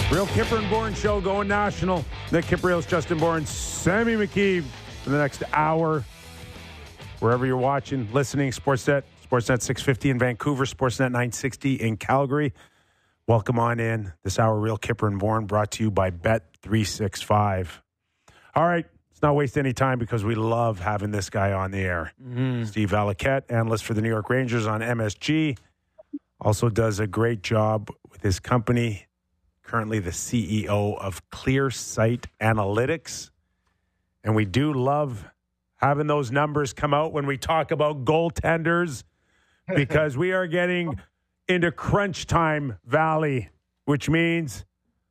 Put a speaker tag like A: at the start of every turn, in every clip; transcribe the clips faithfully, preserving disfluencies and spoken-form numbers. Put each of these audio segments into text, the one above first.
A: Real Kipper and Bourne show going national. Nick Kypreos, Justin Bourne, Sammy McKee for the next hour. Wherever you're watching, listening, Sportsnet, Sportsnet six fifty in Vancouver, Sportsnet nine sixty in Calgary. Welcome on in. This hour, Real Kipper and Bourne, brought to you by Bet three sixty-five. All right, let's not waste any time because we love having this guy on the air. Mm-hmm. Steve Valiquette, analyst for the New York Rangers on M S G, also does a great job with his company. Currently the C E O of ClearSight Analytics. And we do love having those numbers come out when we talk about goaltenders because we are getting into crunch time valley, which means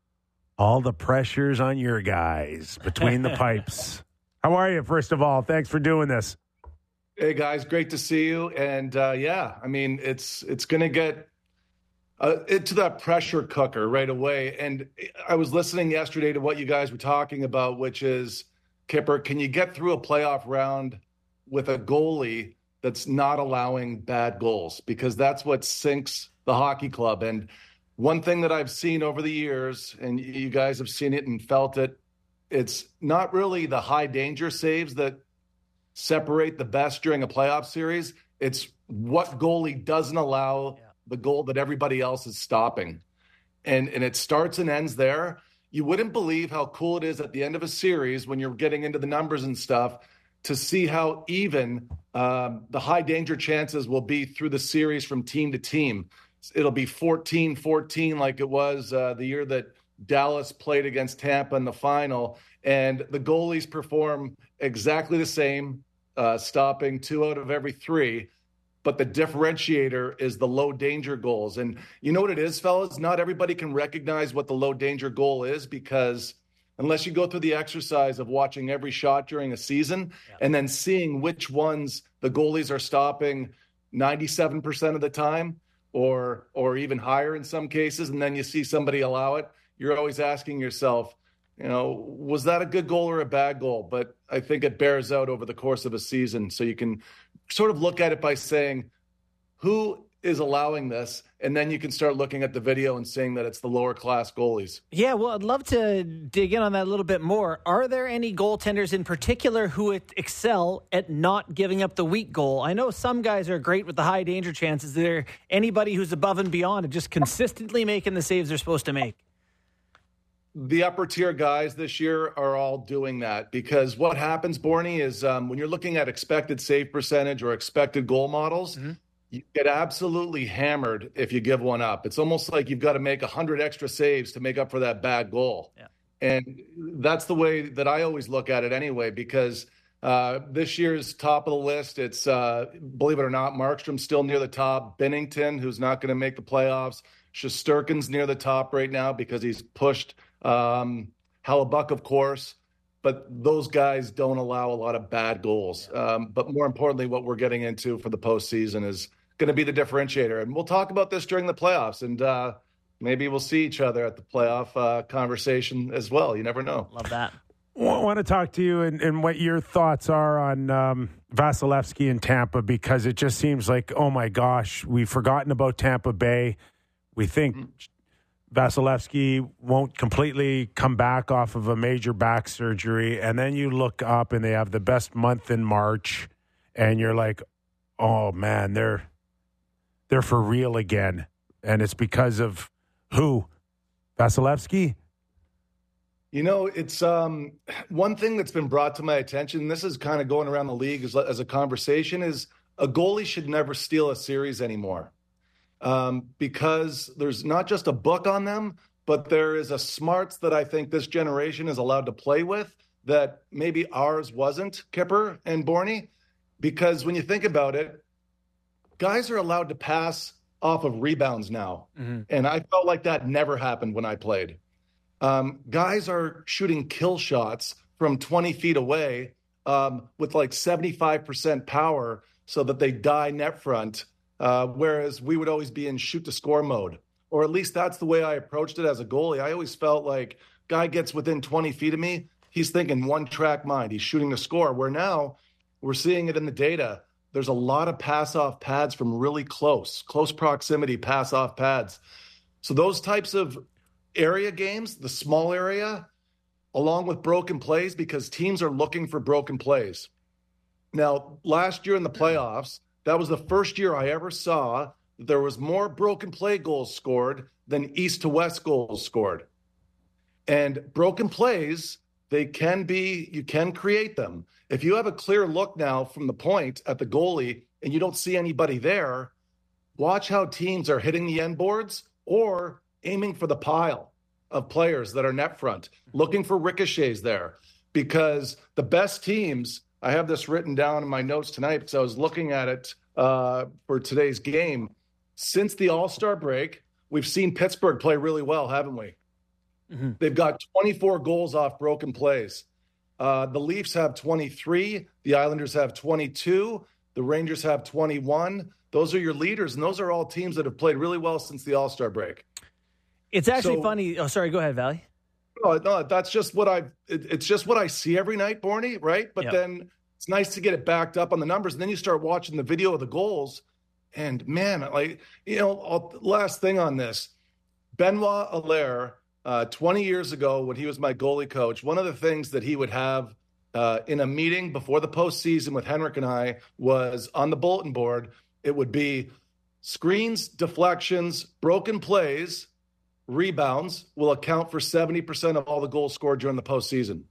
A: all the pressure's on your guys between the pipes. How are you, first of all? Thanks for doing this.
B: Hey, guys. Great to see you. And, uh, yeah, I mean, it's it's going to get Uh, into that pressure cooker right away. And I was listening yesterday to what you guys were talking about, which is, Kipper, can you get through a playoff round with a goalie that's not allowing bad goals? Because that's what sinks the hockey club. And one thing that I've seen over the years, and you guys have seen it and felt it, it's not really the high danger saves that separate the best during a playoff series. It's what goalie doesn't allow yeah. the goal that everybody else is stopping. And and it starts and ends there. You wouldn't believe how cool it is at the end of a series when you're getting into the numbers and stuff to see how even um, the high danger chances will be through the series from team to team. It'll be fourteen fourteen like it was uh, the year that Dallas played against Tampa in the final. And the goalies perform exactly the same, uh, stopping two out of every three. But the differentiator is the low danger goals. And you know what it is, fellas? Not everybody can recognize what the low danger goal is because unless you go through the exercise of watching every shot during a season yeah. and then seeing which ones the goalies are stopping ninety-seven percent of the time or or even higher in some cases, and then you see somebody allow it, you're always asking yourself, you know, was that a good goal or a bad goal? But I think it bears out over the course of a season. So you can sort of look at it by saying, who is allowing this? And then you can start looking at the video and saying that it's the lower class goalies.
C: Yeah, well, I'd love to dig in on that a little bit more. Are there any goaltenders in particular who excel at not giving up the weak goal? I know some guys are great with the high danger chances. Is there anybody who's above and beyond and just consistently making the saves they're supposed to make?
B: The upper tier guys this year are all doing that because what happens, Borny, is um, when you're looking at expected save percentage or expected goal models, mm-hmm. you get absolutely hammered if you give one up. It's almost like you've got to make one hundred extra saves to make up for that bad goal. Yeah. And that's the way that I always look at it anyway, because uh, this year's top of the list, it's, uh, believe it or not, Markstrom's still near the top. Binnington, who's not going to make the playoffs. Shesterkin's near the top right now because he's pushed Um, Hellebuck, of course, but those guys don't allow a lot of bad goals. Um, but more importantly, what we're getting into for the postseason is going to be the differentiator. And we'll talk about this during the playoffs, and uh, maybe we'll see each other at the playoff uh, conversation as well. You never know.
C: Love that.
A: I want to talk to you and, and what your thoughts are on um, Vasilevsky in Tampa, because it just seems like, oh my gosh, we've forgotten about Tampa Bay. We think mm-hmm. Vasilevsky won't completely come back off of a major back surgery. And then you look up and they have the best month in March and you're like, oh man, they're, they're for real again. And it's because of who? Vasilevsky?
B: You know, it's um, one thing that's been brought to my attention. This is kind of going around the league as, as a conversation is a goalie should never steal a series anymore. Um, because there's not just a book on them, but there is a smarts that I think this generation is allowed to play with that maybe ours wasn't, Kipper and Borny. Because when you think about it, guys are allowed to pass off of rebounds now. Mm-hmm. And I felt like that never happened when I played. Um, guys are shooting kill shots from twenty feet away um, with like seventy-five percent power so that they die net front. Uh, whereas we would always be in shoot to score mode, or at least that's the way I approached it as a goalie. I always felt like guy gets within twenty feet of me, he's thinking one track mind. He's shooting to score, where now we're seeing it in the data. There's a lot of pass off pads from really close, close proximity pass off pads. So those types of area games, the small area, along with broken plays, because teams are looking for broken plays. Now, last year in the playoffs, that was the first year I ever saw that there was more broken play goals scored than east to west goals scored. And broken plays, they can be, you can create them. If you have a clear look now from the point at the goalie and you don't see anybody there, watch how teams are hitting the end boards or aiming for the pile of players that are net front, looking for ricochets there. Because the best teams, I have this written down in my notes tonight because I was looking at it uh, for today's game. Since the All-Star break, we've seen Pittsburgh play really well, haven't we? Mm-hmm. They've got twenty-four goals off broken plays. Uh, the Leafs have twenty-three. The Islanders have twenty-two. The Rangers have twenty-one. Those are your leaders, and those are all teams that have played really well since the All-Star break.
C: It's actually
B: So-
C: funny. Oh, sorry. Go ahead, Valley.
B: No, no, that's just what I. It, it's just what I see every night, Borny. Right, but
C: Yep.
B: then it's nice to get it backed up on the numbers, and then you start watching the video of the goals, and man, like you know, I'll, last thing on this, Benoit Allaire, uh, twenty years ago when he was my goalie coach, one of the things that he would have uh, in a meeting before the postseason with Henrik and I was on the bulletin board. It would be screens, deflections, broken plays, rebounds will account for seventy percent of all the goals scored during the postseason.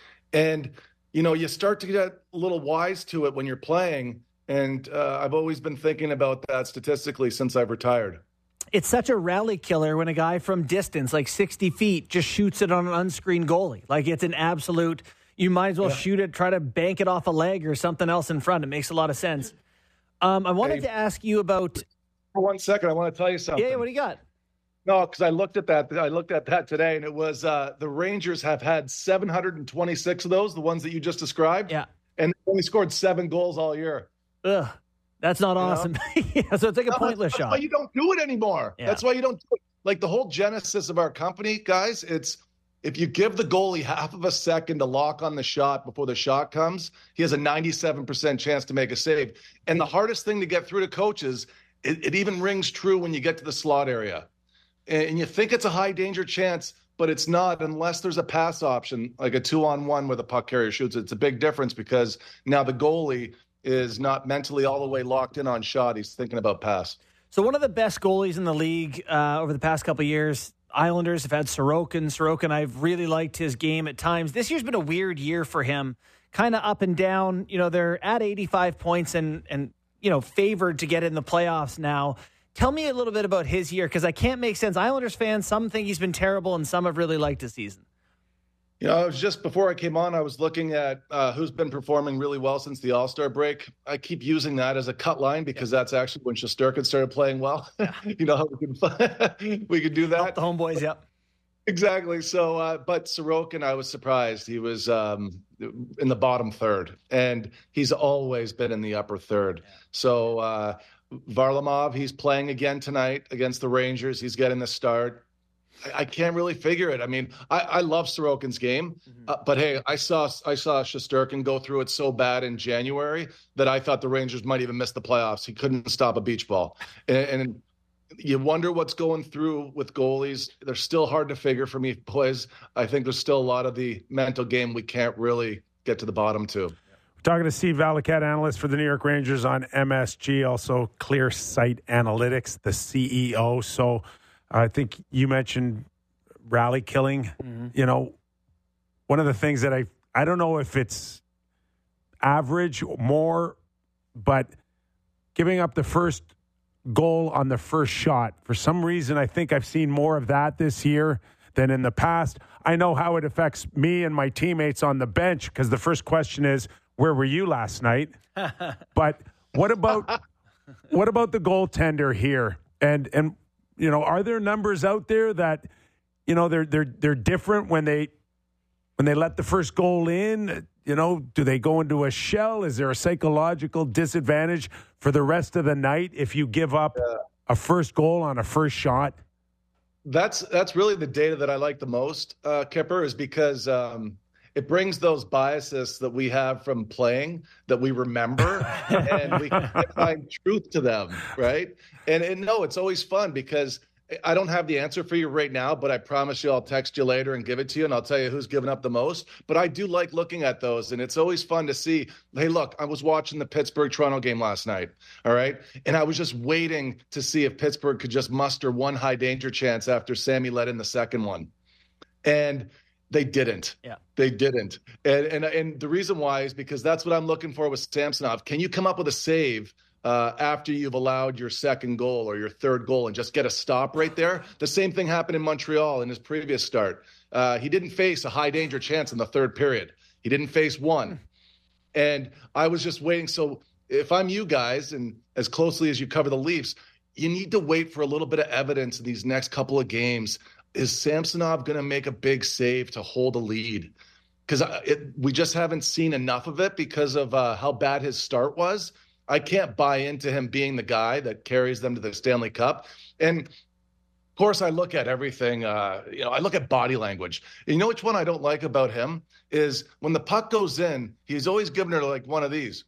B: And, you know, you start to get a little wise to it when you're playing. And uh, I've always been thinking about that statistically since I've retired.
C: It's such a rally killer when a guy from distance, like sixty feet, just shoots it on an unscreened goalie. Like it's an absolute, you might as well
B: Yeah.
C: shoot it, try to bank it off a leg or something else in front. It makes a lot of sense. Um, I wanted
B: Hey.
C: to ask you about,
B: For one second, I want to tell you something.
C: yeah, what do you got?
B: No, because I looked at that. I looked at that today, and it was uh, the Rangers have had seven hundred twenty-six of those, the ones that you just described.
C: Yeah.
B: And they only scored seven goals all year.
C: Ugh, that's not
B: know?
C: awesome. Yeah, so it's like a
B: No,
C: pointless
B: that's
C: shot.
B: why you don't do it anymore.
C: Yeah.
B: That's why you don't do it. Like the whole genesis of our company, guys, it's if you give the goalie half of a second to lock on the shot before the shot comes, he has a ninety-seven percent chance to make a save. And the hardest thing to get through to coaches, it, it even rings true when you get to the slot area. And you think it's a high danger chance, but it's not unless there's a pass option, like a two-on-one where the puck carrier shoots. It's a big difference because now the goalie is not mentally all the way locked in on shot. He's thinking about pass.
C: So one of the best goalies in the league uh, over the past couple of years, Islanders have had Sorokin. Sorokin, I've really liked his game at times. This year's been a weird year for him, kind of up and down. You know, they're at eighty-five points and, and you know, favored to get in the playoffs now. Tell me a little bit about his year, because I can't make sense. Islanders fans, some think he's been terrible, and some have really liked his season.
B: You know, I was just before I came on, I was looking at uh, who's been performing really well since the All-Star break. I keep using that as a cut line because that's actually when Shesterkin started playing well. You know how we can we could do that.
C: Help the homeboys, yep.
B: Exactly. So, uh, but Sorokin, I was surprised. He was um, in the bottom third, and he's always been in the upper third. So uh, Varlamov, he's playing again tonight against the Rangers. He's getting the start. I, I can't really figure it. I mean, I, I love Sorokin's game, mm-hmm. uh, but hey, I saw I saw Shesterkin go through it so bad in January that I thought the Rangers might even miss the playoffs. He couldn't stop a beach ball, and, and you wonder what's going through with goalies. They're still hard to figure for me, boys. I think there's still a lot of the mental game we can't really get to the bottom to.
A: We're talking to Steve Valiquette, analyst for the New York Rangers on M S G, also Clear Sight Analytics, the C E O. So I think you mentioned rally killing. Mm-hmm. You know, one of the things that I, I don't know if it's average or more, but giving up the first goal on the first shot. For some reason, I think I've seen more of that this year than in the past. I know how it affects me and my teammates on the bench because the first question is, where were you last night? But what about what about the goaltender here? And and you know, are there numbers out there that you know they're they're they're different when they when they let the first goal in? You know, do they go into a shell? Is there a psychological disadvantage for the rest of the night if you give up yeah. a first goal on a first shot?
B: That's that's really the data that I like the most, uh, Kipper, is because um, it brings those biases that we have from playing that we remember, and we can find truth to them, right? And, and no, it's always fun because I don't have the answer for you right now, but I promise you I'll text you later and give it to you, and I'll tell you who's given up the most. But I do like looking at those, and it's always fun to see, hey, look, I was watching the Pittsburgh-Toronto game last night, all right? And I was just waiting to see if Pittsburgh could just muster one high-danger chance after Sammy let in the second one. And they didn't.
C: Yeah.
B: They didn't. And, and, and the reason why is because that's what I'm looking for with Samsonov. Can you come up with a save Uh, after you've allowed your second goal or your third goal and just get a stop right there? The same thing happened in Montreal in his previous start. Uh, he didn't face a high danger chance in the third period. He didn't face one. And I was just waiting. So if I'm you guys, and as closely as you cover the Leafs, you need to wait for a little bit of evidence in these next couple of games. Is Samsonov going to make a big save to hold a lead? Because we just haven't seen enough of it because of uh, how bad his start was. I can't buy into him being the guy that carries them to the Stanley Cup. And, of course, I look at everything. Uh, you know, I look at body language. And you know which one I don't like about him is when the puck goes in, he's always giving her like one of these.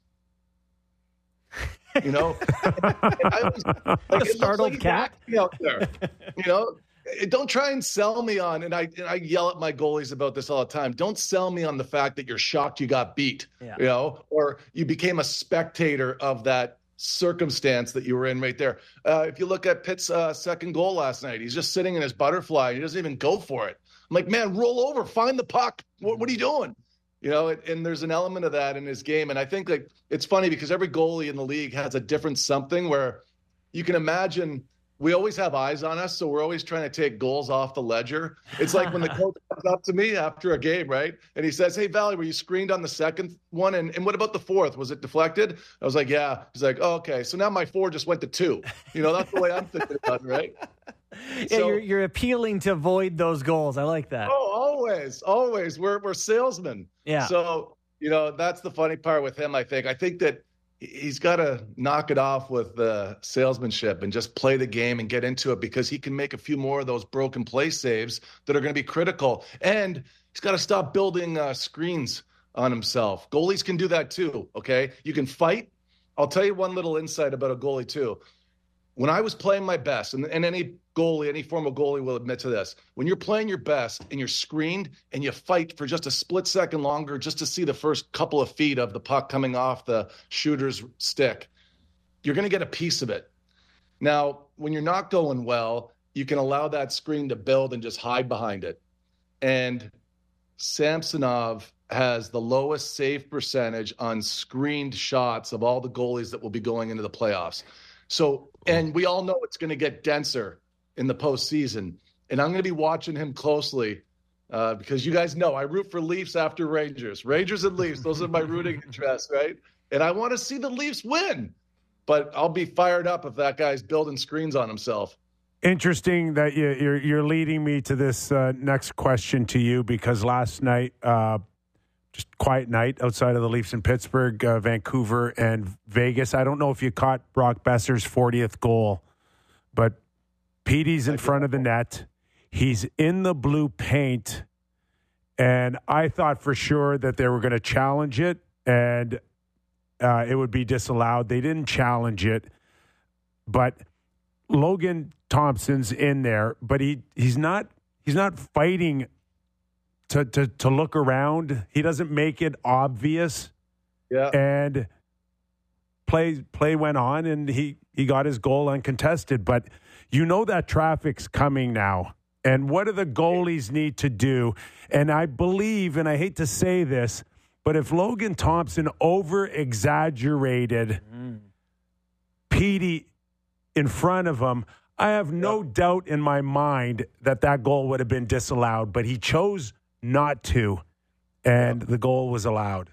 B: You know? I always, like,
C: a startled
B: like
C: cat
B: out there. You know? Don't try and sell me on, and I and I yell at my goalies about this all the time. Don't sell me on the fact that you're shocked you got beat, yeah. you know, or you became a spectator of that circumstance that you were in right there. Uh, if you look at Pitt's uh, second goal last night, he's just sitting in his butterfly. He doesn't even go for it. I'm like, man, roll over, find the puck. What, what are you doing? You know, and, and there's an element of that in his game. And I think like it's funny because every goalie in the league has a different something where you can imagine – we always have eyes on us, so we're always trying to take goals off the ledger. It's like when the coach comes up to me after a game, right? And he says, hey, Valley, were you screened on the second one? And, and what about the fourth? Was it deflected? I was like, yeah. He's like, oh, okay. So now my four just went to two. You know, that's the way I'm thinking about it, right?
C: Yeah,
B: so,
C: you're, you're appealing to avoid those goals. I like that.
B: Oh, always, always. We're, we're salesmen.
C: Yeah.
B: So, you know, that's the funny part with him, I think. I think that he's got to knock it off with the salesmanship and just play the game and get into it because he can make a few more of those broken play saves that are going to be critical. And he's got to stop building uh, screens on himself. Goalies can do that too, okay? You can fight. I'll tell you one little insight about a goalie too. When I was playing my best, and, and any goalie, any former goalie will admit to this, when you're playing your best and you're screened and you fight for just a split second longer just to see the first couple of feet of the puck coming off the shooter's stick, you're going to get a piece of it. Now, when you're not going well, you can allow that screen to build and just hide behind it. And Samsonov has the lowest save percentage on screened shots of all the goalies that will be going into the playoffs. So, and we all know it's going to get denser in the postseason. And I'm going to be watching him closely uh, because you guys know I root for Leafs after Rangers. Rangers and Leafs, those are my rooting interests, right? And I want to see the Leafs win. But I'll be fired up if that guy's building screens on himself.
A: Interesting that you, you're, you're leading me to this uh, next question to you because last night, uh, just quiet night outside of the Leafs in Pittsburgh, uh, Vancouver, and Vegas. I don't know if you caught Brock Besser's fortieth goal, but Petey's in front of the net. He's in the blue paint, and I thought for sure that they were going to challenge it, and uh, it would be disallowed. They didn't challenge it, but Logan Thompson's in there, but he he's not he's not fighting To, to to look around. He doesn't make it obvious.
B: Yeah.
A: And play play went on and he, he got his goal uncontested. But you know that traffic's coming now. And what do the goalies need to do? And I believe, and I hate to say this, but if Logan Thompson over-exaggerated mm. Petey in front of him, I have no yeah. doubt in my mind that that goal would have been disallowed. But he chose not to, and the goal was allowed.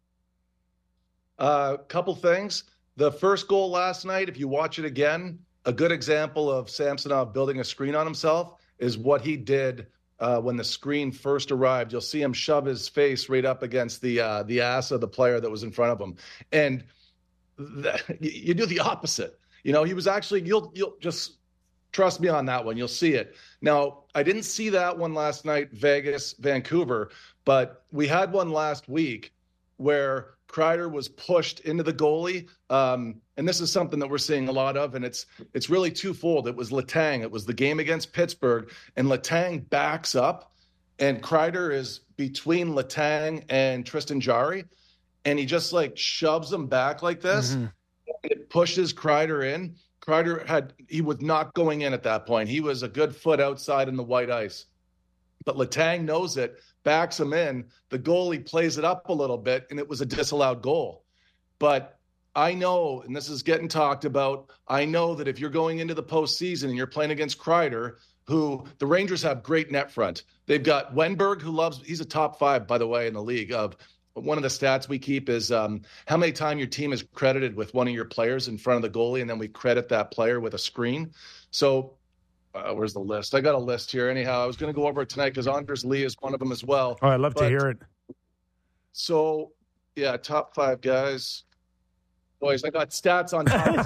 B: A uh, couple things. The first goal last night, if you watch it again, a good example of Samsonov building a screen on himself is what he did uh, when the screen first arrived. You'll see him shove his face right up against the uh, the ass of the player that was in front of him. And th- you do the opposite. You know, he was actually, you'll you'll just trust me on that one. You'll see it. Now, I didn't see that one last night, Vegas, Vancouver, but we had one last week where Kreider was pushed into the goalie. Um, and this is something that we're seeing a lot of, and it's it's really twofold. It was Letang. It was the game against Pittsburgh, and Letang backs up, and Kreider is between Letang and Tristan Jarry, and he just like shoves him back like this. Mm-hmm. And it pushes Kreider in. Kreider had he was not going in at that point. He was a good foot outside in the white ice. But Letang knows it, backs him in. The goalie plays it up a little bit, and it was a disallowed goal. But I know, and this is getting talked about, I know that if you're going into the postseason and you're playing against Kreider, who the Rangers have great net front. They've got Wenberg, who loves, he's a top five, by the way, in the league. Of one of the stats we keep is um, how many times your team is credited with one of your players in front of the goalie, and then we credit that player with a screen. So uh, where's the list? I got a list here. Anyhow, I was going to go over it tonight because Anders Lee is one of them as well.
A: Oh, I'd love but, to hear it.
B: So, yeah, top five guys. Boys, I got stats on top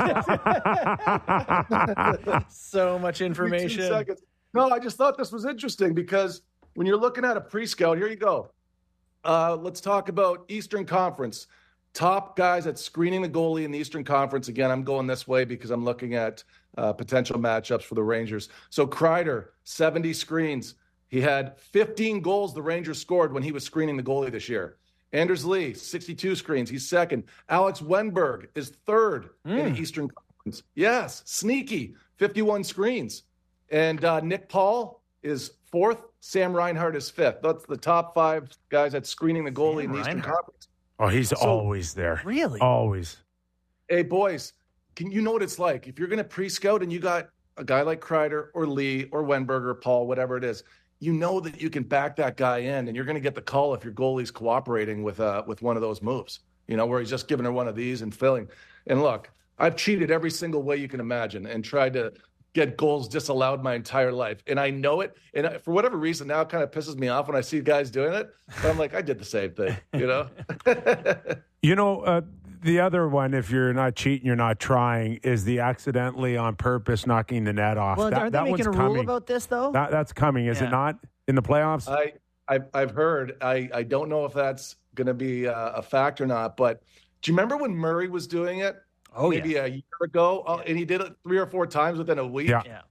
C: stats. So much information.
B: Two seconds. No, I just thought this was interesting because when you're looking at a pre-scout, here you go. Uh, let's talk about Eastern Conference. Top guys at screening the goalie in the Eastern Conference. Again, I'm going this way because I'm looking at uh, potential matchups for the Rangers. So Kreider, seventy screens. He had fifteen goals the Rangers scored when he was screening the goalie this year. Anders Lee, sixty-two screens. He's second. Alex Wenberg is third mm. in the Eastern Conference. Yes, sneaky, fifty-one screens. And uh, Nick Paul is fourth. Sam Reinhart is fifth. That's the top five guys at screening the goalie Sam in the Eastern Reinhart. Conference.
A: Oh, he's so, always there.
C: Really?
A: Always.
B: Hey, boys, can you know what it's like? If you're going to pre-scout and you got a guy like Kreider or Lee or Wenberg or Paul, whatever it is, you know that you can back that guy in, and you're going to get the call if your goalie's cooperating with uh, with one of those moves, you know, where he's just giving her one of these and filling. And look, I've cheated every single way you can imagine and tried to get goals disallowed my entire life. And I know it. And for whatever reason, now it kind of pisses me off when I see guys doing it. But I'm like, I did the same thing, you know?
A: you know, uh, the other one, if you're not cheating, you're not trying, is the accidentally on purpose knocking the net off.
C: Well,
A: that,
C: aren't they
A: that
C: making a
A: coming.
C: rule about this, though?
A: That, that's coming, is yeah. it not, in the playoffs?
B: I, I've, I've heard. I, I don't know if that's going to be a, a fact or not. But do you remember when Murray was doing it?
C: Oh,
B: maybe
C: yeah.
B: a year ago, yeah. and he did it three or four times within a week.
A: Yeah.
C: yeah.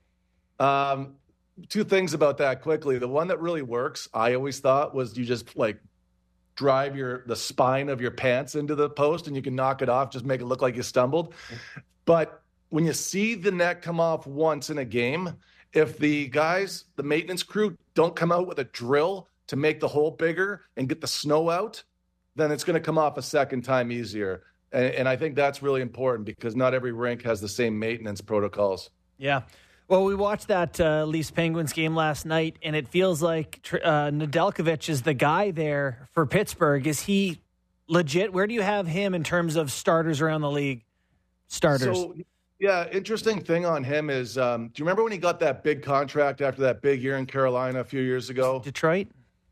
B: Um, two things about that quickly. The one that really works, I always thought, was you just like drive your the spine of your pants into the post and you can knock it off, just make it look like you stumbled. But when you see the net come off once in a game, if the guys, the maintenance crew, don't come out with a drill to make the hole bigger and get the snow out, then it's going to come off a second time easier. And, and I think that's really important because not every rink has the same maintenance protocols.
C: Yeah. Well, we watched that uh, Leafs Penguins game last night, and it feels like uh, Nedeljkovic is the guy there for Pittsburgh. Is he legit? Where do you have him in terms of starters around the league? Starters.
B: So, yeah, interesting thing on him is, um, do you remember when he got that big contract after that big year in Carolina a few years ago?
C: Detroit?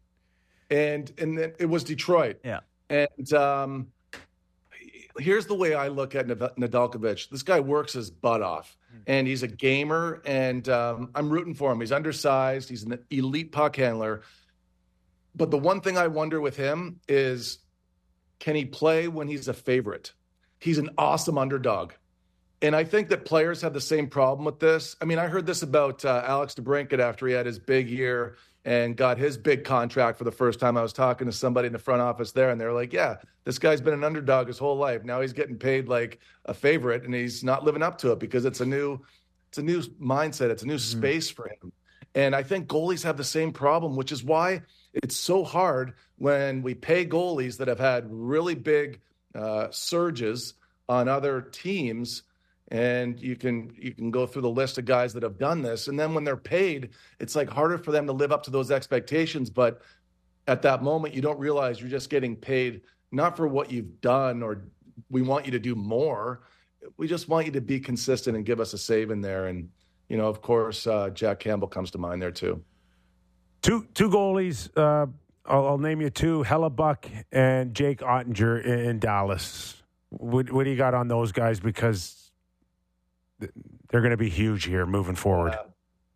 B: And and then it was Detroit.
C: Yeah.
B: And um, here's the way I look at Nedeljkovic. This guy works his butt off. And he's a gamer, and um, I'm rooting for him. He's undersized. He's an elite puck handler. But the one thing I wonder with him is, can he play when he's a favorite? He's an awesome underdog. And I think that players have the same problem with this. I mean, I heard this about uh, Alex DeBrincat after he had his big year and got his big contract for the first time. I was talking to somebody in the front office there, and they were like, yeah, this guy's been an underdog his whole life. Now he's getting paid like a favorite, and he's not living up to it because it's a new it's a new mindset. It's a new mm-hmm. space for him. And I think goalies have the same problem, which is why it's so hard when we pay goalies that have had really big uh, surges on other teams. And you can you can go through the list of guys that have done this. And then when they're paid, it's like harder for them to live up to those expectations. But at that moment, you don't realize you're just getting paid not for what you've done or we want you to do more. We just want you to be consistent and give us a save in there. And, you know, of course, uh, Jack Campbell comes to mind there too.
A: Two two goalies. Uh, I'll, I'll name you two, Hellebuck and Jake Ottinger in, in Dallas. What, what do you got on those guys? Because they're going to be huge here moving forward.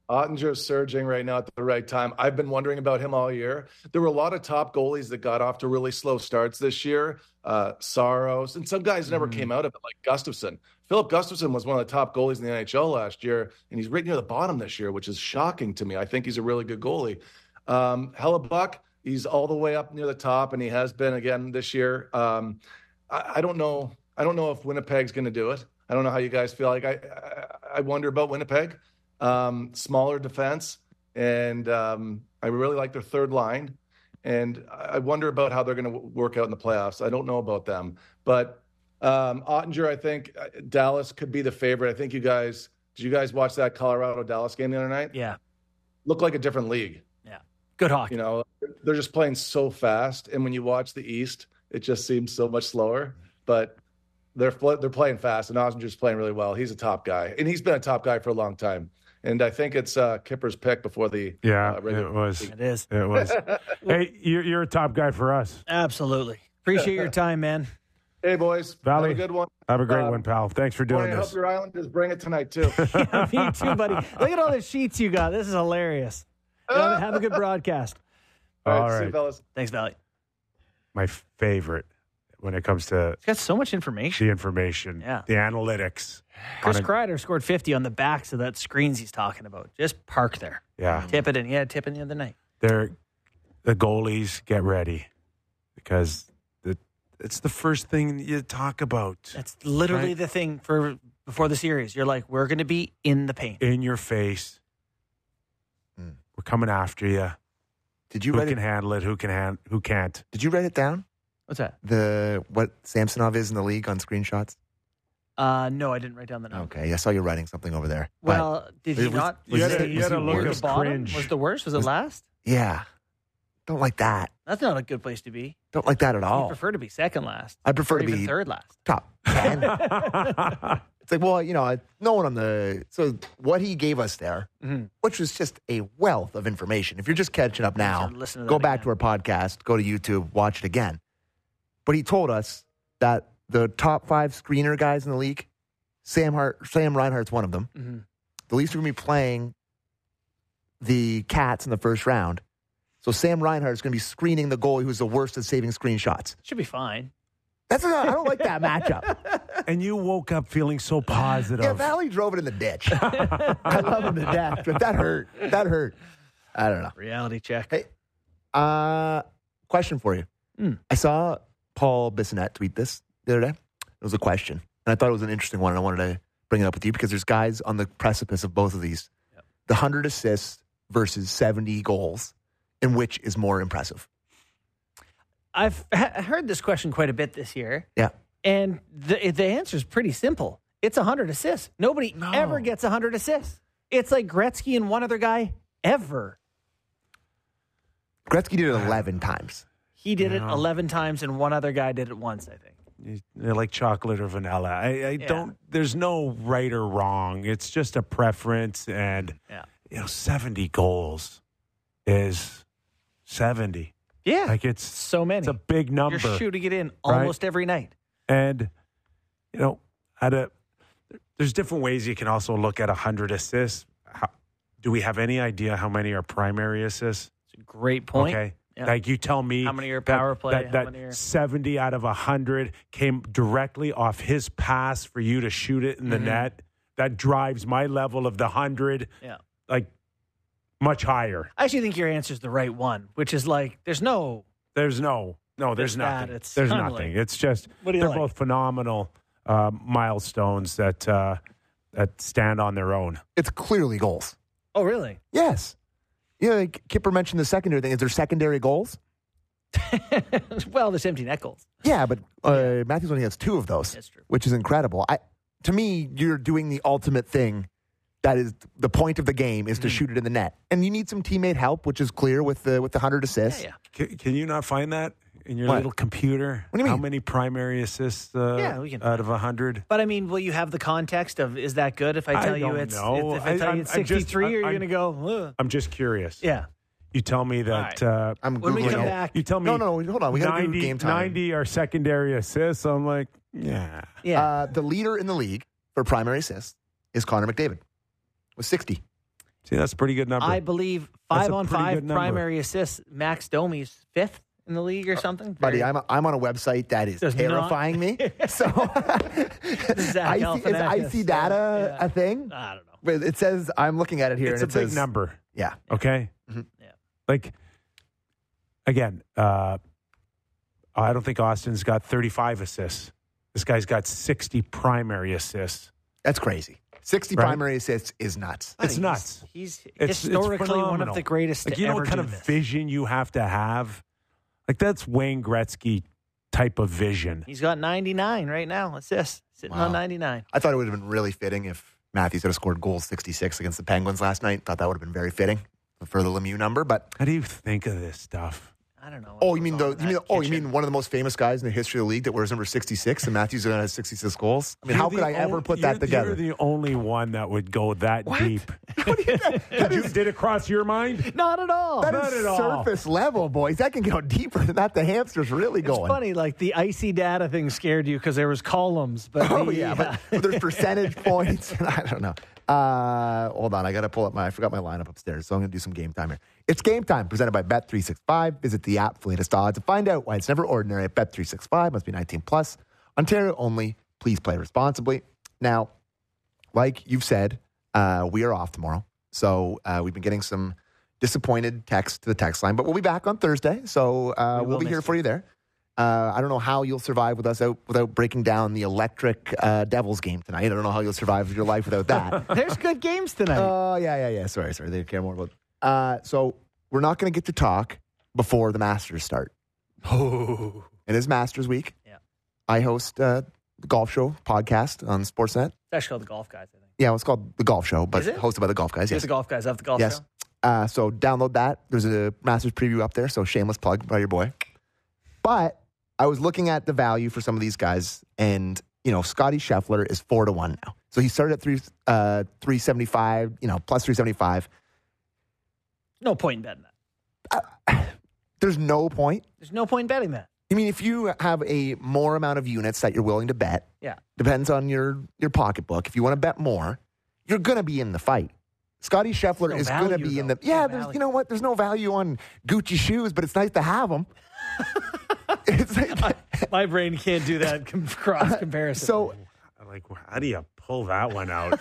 B: Ottinger's surging right now at the right time. I've been wondering about him all year. There were a lot of top goalies that got off to really slow starts this year. Uh, Saros, and some guys never mm-hmm. came out of it, like Gustafsson. Philip Gustafsson was one of the top goalies in the N H L last year, and he's right near the bottom this year, which is shocking to me. I think he's a really good goalie. Um, Hellebuck, he's all the way up near the top, and he has been again this year. Um, I, I don't know. I don't know if Winnipeg's going to do it. I don't know how you guys feel. Like I, I, I wonder about Winnipeg. Um, smaller defense, and um, I really like their third line. And I wonder about how they're going to work out in the playoffs. I don't know about them. But um, Ottinger, I think Dallas could be the favorite. I think you guys, did you guys watch that Colorado-Dallas game the other night?
C: Yeah.
B: Looked like a different league.
C: Yeah. Good hockey.
B: You know, they're just playing so fast. And when you watch the East, it just seems so much slower. But they're they're playing fast, and Ottinger's playing really well. He's a top guy. And he's been a top guy for a long time. And I think it's uh, Kipper's pick before the
A: yeah,
B: uh, regular
A: it was.
C: It is.
A: It was. Hey, you're, you're a top guy for us.
C: Absolutely. Appreciate your time, man.
B: Hey, boys.
A: Valley,
B: have a good one.
A: Have a great
B: um,
A: one, pal. Thanks for doing
B: I
A: this.
B: hope your Islanders bring it tonight, too.
C: Yeah, me too, buddy. Look at all the sheets you got. This is hilarious. Have, have a good broadcast.
B: All right.
A: All right.
B: See you, fellas.
C: Thanks, Valley.
A: My favorite when it comes to
C: It's got so much information.
A: the information,
C: Yeah.
A: the analytics.
C: Chris
A: on a-
C: Kreider scored fifty on the backs of that screens he's talking about. Just park there.
A: Yeah.
C: Tip it in. Yeah, tip it the other night.
A: They're, the goalies get ready because the, it's the first thing you talk about.
C: That's literally
A: Right.
C: the thing for before the series. You're like, we're going to be in the paint.
A: In your face.
D: Mm.
A: We're coming after you.
D: Did you
A: Who
D: write
A: can
D: it?
A: handle it? Who can hand? Who can't?
D: Did you write it down?
C: What's that?
D: The what Samsonov is in the league on screenshots?
C: Uh, no, I didn't write down the note.
D: Okay, I saw you writing something over there. But,
C: Well, did
D: Was-
C: you
D: was-
C: not?
D: was
C: did
D: it-
C: you
D: you had to
C: see
D: look
C: the
D: at
C: bottom?
A: cringe.
C: Was the worst? Was it
D: Was-
C: last?
D: yeah, don't like that.
C: That's not a good place to be.
D: Don't like that at
C: You
D: all.
C: prefer to be second last.
D: I prefer
C: or
D: to
C: even
D: be
C: third last.
D: top ten. It's like, well, you know, I- no one on the so what he gave us there,
C: Mhm.
D: which was just a wealth of information. If you're just catching up now,
C: So listen to
D: go
C: that
D: back
C: again.
D: to our podcast, go to YouTube, watch it again. But he told us that the top five screener guys in the league, Sam Hart, Sam Reinhart's one of them.
C: Mhm.
D: The Leafs are going to be playing the Cats in the first round. So Sam Reinhart is going to be screening the goalie who's the worst at saving screenshots.
C: Should be fine.
D: That's a, I don't like that matchup.
A: And you woke up feeling so positive.
D: Yeah, Valley drove it in the ditch. I love him to death, but that hurt. That hurt. I don't know.
C: Reality check.
D: Hey, uh, question for you.
C: Mm.
D: I saw Paul Bissonnette tweet this the other day. It was a question, and I thought it was an interesting one, and I wanted to bring it up with you because there's guys on the precipice of both of these.
C: Yep.
D: The one hundred assists versus seventy goals, and which is more impressive?
C: I've ha- heard this question quite a bit this year.
D: Yeah.
C: And the the answer is pretty simple. It's one hundred assists. Nobody
A: No.
C: ever gets one hundred assists. It's like Gretzky and one other guy ever.
D: Gretzky did it eleven times.
C: He did it
A: No.
C: eleven times and one other guy did it once, I think.
A: They're like chocolate or vanilla. I, I
C: Yeah.
A: don't. There's no right or wrong. It's just a preference, and
C: Yeah.
A: you know, seventy goals is seventy.
C: Yeah.
A: Like it's
C: so many.
A: it's a big number,
C: You're shooting it in
A: right?
C: almost every night.
A: and you know, at a there's different ways you can also look at a hundred assists. How, do we have any idea how many are primary assists?
C: It's a great point.
A: Okay.
C: Yeah.
A: Like you tell me
C: How many are
A: that-
C: power play,
A: That,
C: how
A: that
C: many are-
A: seventy out of one hundred came directly off his pass for you to shoot it in the
C: Mhm.
A: net. That drives my level of the one hundred
C: Yeah.
A: like much higher.
C: I actually think your answer is the right one, which is like, there's no,
A: There's no, no, there's
C: It's that,
A: nothing.
C: it's
A: there's
C: kinda
A: nothing.
C: like-
A: It's just
C: What do you
A: they're
C: like?
A: both phenomenal uh, milestones that uh, that stand on their own.
D: It's clearly goals.
C: oh, really?
D: Yes. Yeah, like Kipper mentioned the secondary thing. Is there secondary goals?
C: Well, there's empty net goals.
D: Yeah, but uh, Matthews only has two of those,
C: That's true.
D: which is incredible. I, to me, you're doing the ultimate thing. That is the point of the game is to shoot it in the net, and you need some teammate help, which is clear with the with the hundred assists.
C: Yeah,
A: Can, can you not find that in your
D: What?
A: little computer?
D: What do you
A: How
D: mean?
A: many primary assists uh,
C: Yeah, we can
A: out of one hundred?
C: But I mean, will you have the context of, is that good if I
A: I
C: tell you
A: don't
C: it's,
A: know.
C: if, if I tell
A: I-
C: you it's
A: I'm- I'm just-
C: sixty-three, or you're
A: I'm-
C: going to go, ugh.
A: I'm just curious.
C: Yeah.
A: You tell me that. Uh,
D: I'm
C: When we
D: googling
C: come
D: it.
C: back,
A: you tell me.
D: No, no, hold on. We got to do
A: ninety,
D: game time.
A: ninety are secondary assists. I'm like, yeah.
C: yeah.
D: Uh, the leader in the league for primary assists is Connor McDavid with sixty.
A: See, that's a pretty good number.
C: I believe
A: That's
C: five
A: a
C: on
A: pretty
C: five
A: good number.
C: primary assists. Max Domi's fifth in the league or something.
D: Buddy,
C: Very-
D: I'm, I'm on a website that is
C: Does not-
D: terrifying me. So,
C: Zach
D: I see, is I C
C: Galifianakis,
D: data
C: yeah.
D: a thing?
C: I don't know.
D: But it says, I'm looking at it here,
A: it's
D: and
A: a
D: it
A: big
D: says,
A: number.
D: yeah.
A: Okay.
C: Yeah.
A: Like, again, uh, I don't think Austin's got thirty-five assists. This guy's got sixty primary assists.
D: That's crazy. sixty
A: Right?
D: primary assists is nuts.
A: It's
C: He's-
A: nuts.
C: He's,
A: It's- it's
C: historically one of
A: phenomenal.
C: the greatest
A: Like,
C: to
A: you know
C: ever
A: what kind
C: do
A: of
C: this.
A: vision you have to have? Like, that's Wayne Gretzky type of vision.
C: He's got ninety-nine right now. Assists. Sitting
D: Wow.
C: on ninety-nine.
D: I thought it would have been really fitting if Matthews had scored goal sixty-six against the Penguins last night. Thought that would have been very fitting for the Lemieux number. But
A: How do you think of this stuff?
C: I don't know. what
D: oh, you
C: goes
D: mean
C: on
D: the
C: in
D: you mean
C: that
D: oh you
C: kitchen.
D: mean one of the most famous guys in the history of the league that wears number sixty-six, and Matthews has sixty-six goals. I mean,
A: You're
D: how
A: the
D: could I ever
A: on-
D: put
A: you're-
D: that together?
A: You're the only one that would go that deep. did, you, did it cross your mind?
C: Not at all.
D: That
A: Not
D: is
A: at all.
D: surface level, boys. That can go deeper than that. The hamster's really
C: It's
D: going.
C: funny, like the icy data thing scared you because there was columns, but
D: Oh
C: the,
D: yeah,
C: uh,
D: but, but there's percentage points. And I don't know. Uh, hold on, I got to pull up my. I forgot my lineup upstairs, so I'm going to do some game time here. It's game time, presented by Bet three sixty-five. Visit the app for latest odds and find out why it's never ordinary at Bet three sixty-five. Must be nineteen plus. Ontario only. Please play responsibly. Now, like you've said, uh, we are off tomorrow, so uh, we've been getting some disappointed text to the text line, but we'll be back on Thursday, so uh,
C: We
D: we'll
C: will
D: be here
C: miss
D: for you there. Uh, I don't know how you'll survive with us out, without breaking down the electric uh, Devils game tonight. I don't know how you'll survive your life without that.
C: there's good games tonight.
D: Oh, yeah, yeah, yeah. Sorry, sorry. They care more about uh, So we're not going to get to talk before the Masters start.
A: Oh.
D: It is Masters week.
C: Yeah.
D: I host uh, the Golf Show podcast on Sportsnet.
C: it's actually called the Golf Guys, I think.
D: Yeah, it's called the Golf Show, but
C: Is it?
D: hosted by the Golf Guys.
C: Yes.
D: Yes.
C: The Golf Guys have the Golf
D: Yes.
C: Show.
D: Uh, so download that. There's a Masters preview up there, so shameless plug by your boy. But I was looking at the value for some of these guys, and you know, Scotty Scheffler is four to one now. So he started at three uh, three seventy five, you know, plus three seventy five.
C: No point in betting that.
D: There's no point.
C: There's no point in betting that.
D: I mean, if you have a more amount of units that you're willing to bet,
C: Yeah.
D: depends on your your pocketbook. If you want to bet more, you're going to be in the fight. Scotty Scheffler
C: no
D: is going to
C: value,
D: be in
C: though.
D: the yeah.
C: No
D: There's
C: value.
D: you know what? There's no value on Gucci shoes, but it's nice to have them. It's like,
C: My brain can't do that com- cross comparison.
D: so
A: I'm like, how do you pull that one out?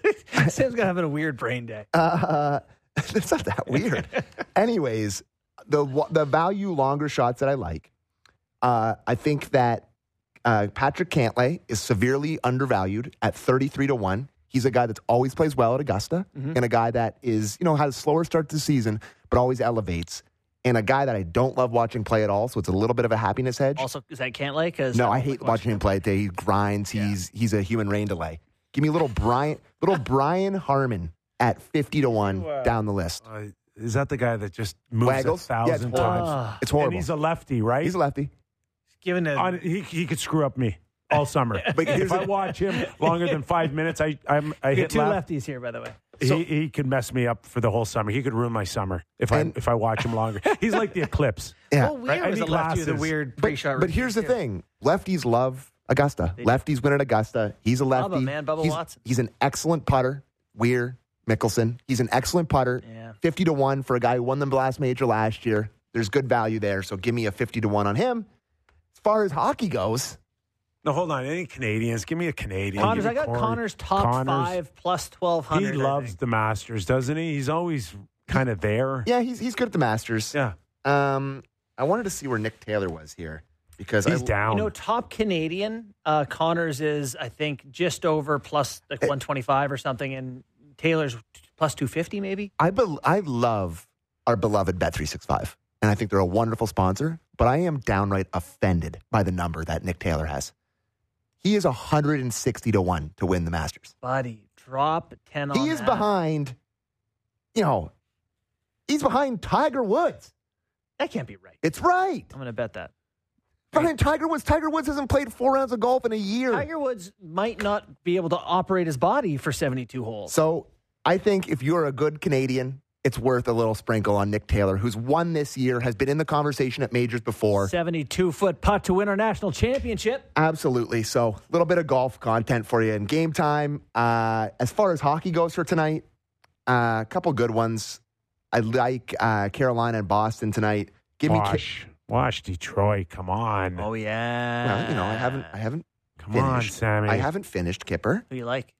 C: Sam's gonna have a weird brain day.
D: uh, it's not that weird. Anyways, the the value longer shots that I like, uh, I think that uh, Patrick Cantlay is severely undervalued at thirty-three to one. He's a guy that's always plays well at Augusta,
C: Mm-hmm.
D: and a guy that is, you know, has a slower start to the season, but always elevates. And a guy that I don't love watching play at all, so it's a little bit of a happiness hedge.
C: Also, is that Cantlay? Because
D: No, I hate watching him play. He grinds. He's he's a human rain delay. Give me little Brian, little Brian Harmon at fifty to one down the list.
A: Uh, is that the guy that just moves
D: Waggles?
A: a
D: Yeah, it's
A: thousand
D: horrible.
A: times?
D: It's horrible.
A: And he's a lefty, right?
D: He's a lefty.
C: Given a
A: On, he, he could screw up me all summer.
D: But here's
A: if I
D: the-
A: watch him longer than five minutes, I I'm, I
C: you
A: hit
C: get two
A: left.
C: lefties here, by the way.
A: he, he could mess me up for the whole summer. He could ruin my summer if I
D: And-
A: if I watch him longer. He's like the eclipse.
D: Yeah.
C: Well, Weir
A: Right, I
C: was a
A: need
C: lefty with a
A: glasses.
C: weird
D: But,
C: pre-shot.
D: but here's the
C: routine, too.
D: thing: lefties love Augusta. Lefties win at Augusta. He's a lefty.
C: Bubba, man, Bubba
D: he's,
C: Watson.
D: he's an excellent putter. Weir, Mickelson. He's an excellent putter.
C: Yeah.
D: Fifty to one for a guy who won the last major last year. There's good value there. So give me a fifty to one on him. As far as hockey goes,
A: No, hold on. Any Canadians? Give me a Canadian.
C: Connors,
A: Give
C: I
A: me
C: got
A: Corey.
C: Connors top
A: Connors.
C: five plus twelve
A: He
C: hundred.
A: loves the Masters, doesn't he? He's always kind of there.
D: yeah, he's he's good at the Masters.
A: Yeah.
D: Um, I wanted to see where Nick Taylor was here because
A: He's
D: I,
A: down.
C: You know, top Canadian, uh, Connors is, I think, just over plus like one twenty-five or something, and Taylor's plus two fifty maybe.
D: I bel I love our beloved Bet three sixty-five, and I think they're a wonderful sponsor. But I am downright offended by the number that Nick Taylor has. He is one hundred sixty to one to win the Masters.
C: Buddy, drop ten on
D: He is
C: that.
D: behind, you know, he's behind Tiger Woods.
C: That can't be right.
D: It's right.
C: I'm going to bet that.
D: Behind Tiger Woods. Tiger Woods hasn't played four rounds of golf in a year.
C: Tiger Woods might not be able to operate his body for seventy-two holes.
D: So I think if you're a good Canadian, it's worth a little sprinkle on Nick Taylor, who's won this year, has been in the conversation at majors before.
C: seventy-two foot putt to win our national championship.
D: Absolutely. So a little bit of golf content for you in game time. Uh, as far as hockey goes for tonight, Uh, a couple good ones. I like uh, Carolina and Boston tonight. Give me
A: Wash. Wash Detroit. Come on.
C: Oh, yeah.
D: Well, you know, I haven't, I haven't
A: Come
D: finished.
A: on, Sammy.
D: I haven't finished, Kipper.
C: Who you like?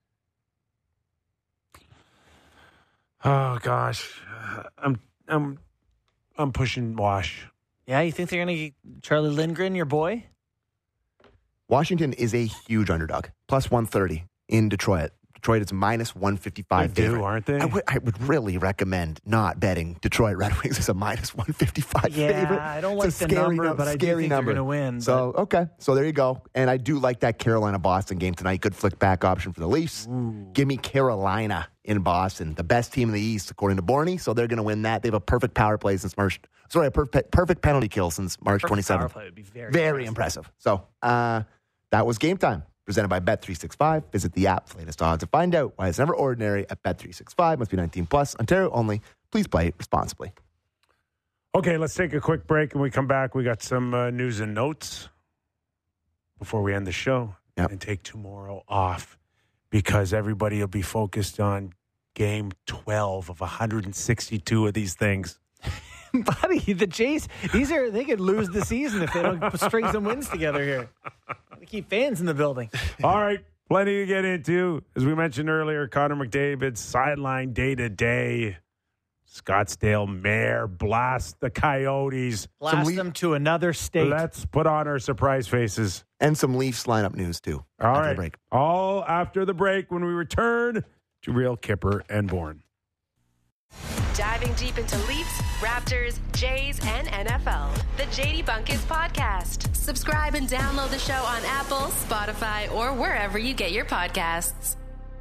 A: Oh gosh, I'm I'm I'm pushing Wash.
C: Yeah, you think they're going to get Charlie Lindgren, your boy?
D: Washington is a huge underdog, plus one thirty in Detroit. Detroit is minus one fifty-five
A: They do,
D: favorite.
A: aren't they?
D: I would, I would really recommend not betting Detroit Red Wings as a minus one fifty-five
C: Yeah,
D: favorite.
C: I don't
D: It's
C: like
D: a
C: the
D: scary
C: number,
D: num-
C: but I do
D: scary
C: think
D: number.
C: they're going to win.
D: So, okay. So there you go. And I do like that Carolina-Boston game tonight. Good flick back option for the Leafs.
C: Ooh.
D: Give me Carolina in Boston, the best team in the East, according to Borny. So they're going to win that. They have a perfect power play since March. Sorry, a perfect, perfect penalty kill since March
C: Perfect
D: twenty-seventh.
C: power play would be very,
D: Very impressive. So uh, that was Game Time, presented by Bet three sixty-five. Visit the app for latest odds and find out why it's never ordinary at Bet three sixty-five. Must be nineteen plus. Ontario only. Please play responsibly.
A: Okay, let's take a quick break. And we come back, we got some uh, news and notes before we end the show.
D: Yep.
A: And take tomorrow off because everybody will be focused on game twelve of one hundred sixty-two of these things.
C: Buddy, the Jays, these are, they could lose the season if they don't string some wins together here. They keep fans in the building.
A: All right, plenty to get into. As we mentioned earlier, Connor McDavid, sideline day to day. Scottsdale Mayor, blast the Coyotes.
C: Blast
D: le-
C: them to another state.
A: Let's put on our surprise faces.
D: And some Leafs lineup news, too.
A: All
D: after
A: right.
D: the break.
A: All after the break when we return to Real Kipper and Bourne.
E: Diving deep into Leafs, Raptors, Jays, and N F L. The J D Bunkis Podcast. Subscribe and download the show on Apple, Spotify, or wherever you get your podcasts.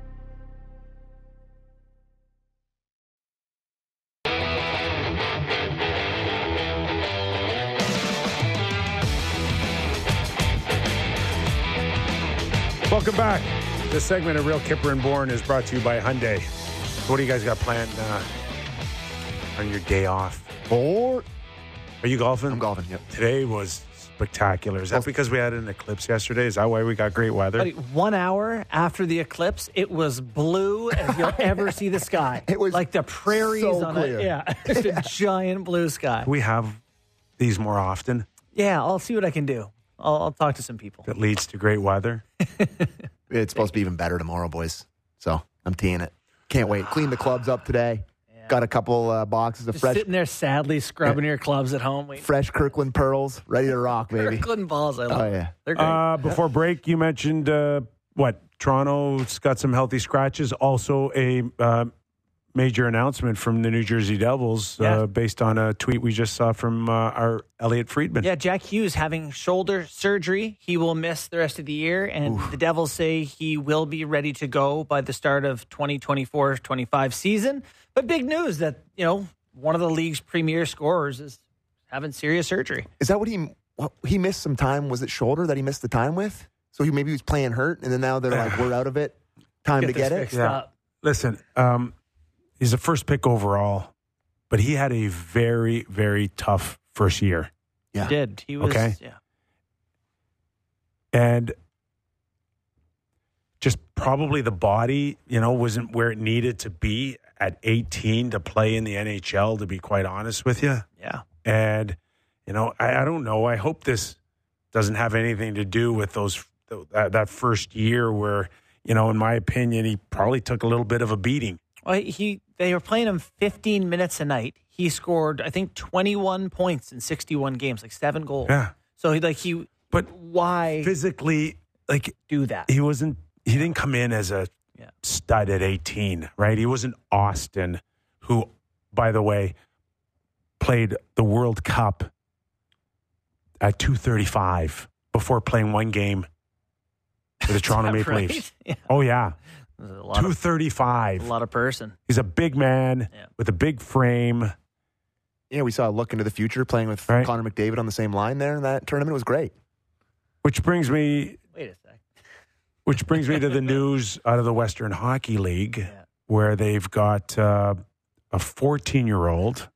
A: Welcome back. This segment of Real Kipper and Bourne is brought to you by Hyundai. What do you guys got planned uh, on your day off?
D: Or
A: Are you golfing?
D: I'm golfing, yep.
A: Today was spectacular. Is that because we had an eclipse yesterday? Is that why we got great weather?
C: Buddy, one hour after the eclipse, it was blue as you'll ever see the sky.
D: It was
C: like the prairies
D: so
C: on
D: clear.
C: it. Yeah, it's a giant blue sky.
A: We have these more often.
C: Yeah, I'll see what I can do. I'll, I'll talk to some people.
A: That leads to great weather.
D: It's supposed to be even better tomorrow, boys. So I'm teeing it. Can't wait. Clean the clubs up today.
C: Yeah.
D: Got a couple uh, boxes of
C: Just
D: fresh
C: sitting there sadly scrubbing your clubs at home. Waiting.
D: fresh Kirkland pearls, ready to rock, baby.
C: Kirkland balls, I love.
D: Oh, yeah.
C: They're great.
A: Uh, before break, you mentioned uh, what? Toronto's got some healthy scratches. Also, a uh, major announcement from the New Jersey Devils
C: Yeah.
A: uh, based on a tweet we just saw from uh, our Elliot Friedman.
C: Yeah, Jack Hughes having shoulder surgery. He will miss the rest of the year, and the Devils say he will be ready to go by the start of twenty twenty-four twenty-five season. But big news that, you know, one of the league's premier scorers is having serious surgery.
D: Is that what he what, he missed some time? Was it shoulder that he missed the time with? So he maybe he was playing hurt, and then now they're like, we're out of it. Time
C: Get
D: to
C: this
D: get it.
C: fixed
A: Yeah.
C: up.
A: Listen, um, he's a first pick overall, but he had a very, very tough first year.
D: Yeah.
C: He did. He was,
A: Okay.
C: yeah.
A: And just probably the body, you know, wasn't where it needed to be at eighteen to play in the N H L, to be quite honest with you.
C: Yeah.
A: And, you know, I, I don't know. I hope this doesn't have anything to do with those that, that first year where, you know, in my opinion, he probably took a little bit of a beating.
C: Well, he they were playing him fifteen minutes a night. He scored, I think, twenty-one points in sixty-one games, like seven goals.
A: Yeah.
C: So he like he,
A: But
C: why
A: physically, like,
C: do that?
A: he wasn't, he didn't come in as a
C: Yeah.
A: stud at eighteen, right? He wasn't Austin, who, by the way, played the World Cup at two thirty-five before playing one game for the Toronto Maple
C: Right?
A: Leafs.
C: Yeah.
A: Oh, yeah.
C: There's a lot
A: two
C: of
A: thirty-five.
C: a lot of person.
A: He's a big man
C: Yeah.
A: with a big frame.
D: Yeah, we saw a look into the future playing with
A: Right.
D: Connor McDavid on the same line there in that tournament. It was great.
A: Which brings me
C: Wait a sec.
A: which brings me to the news out of the Western Hockey League,
C: Yeah.
A: where they've got uh, a fourteen-year-old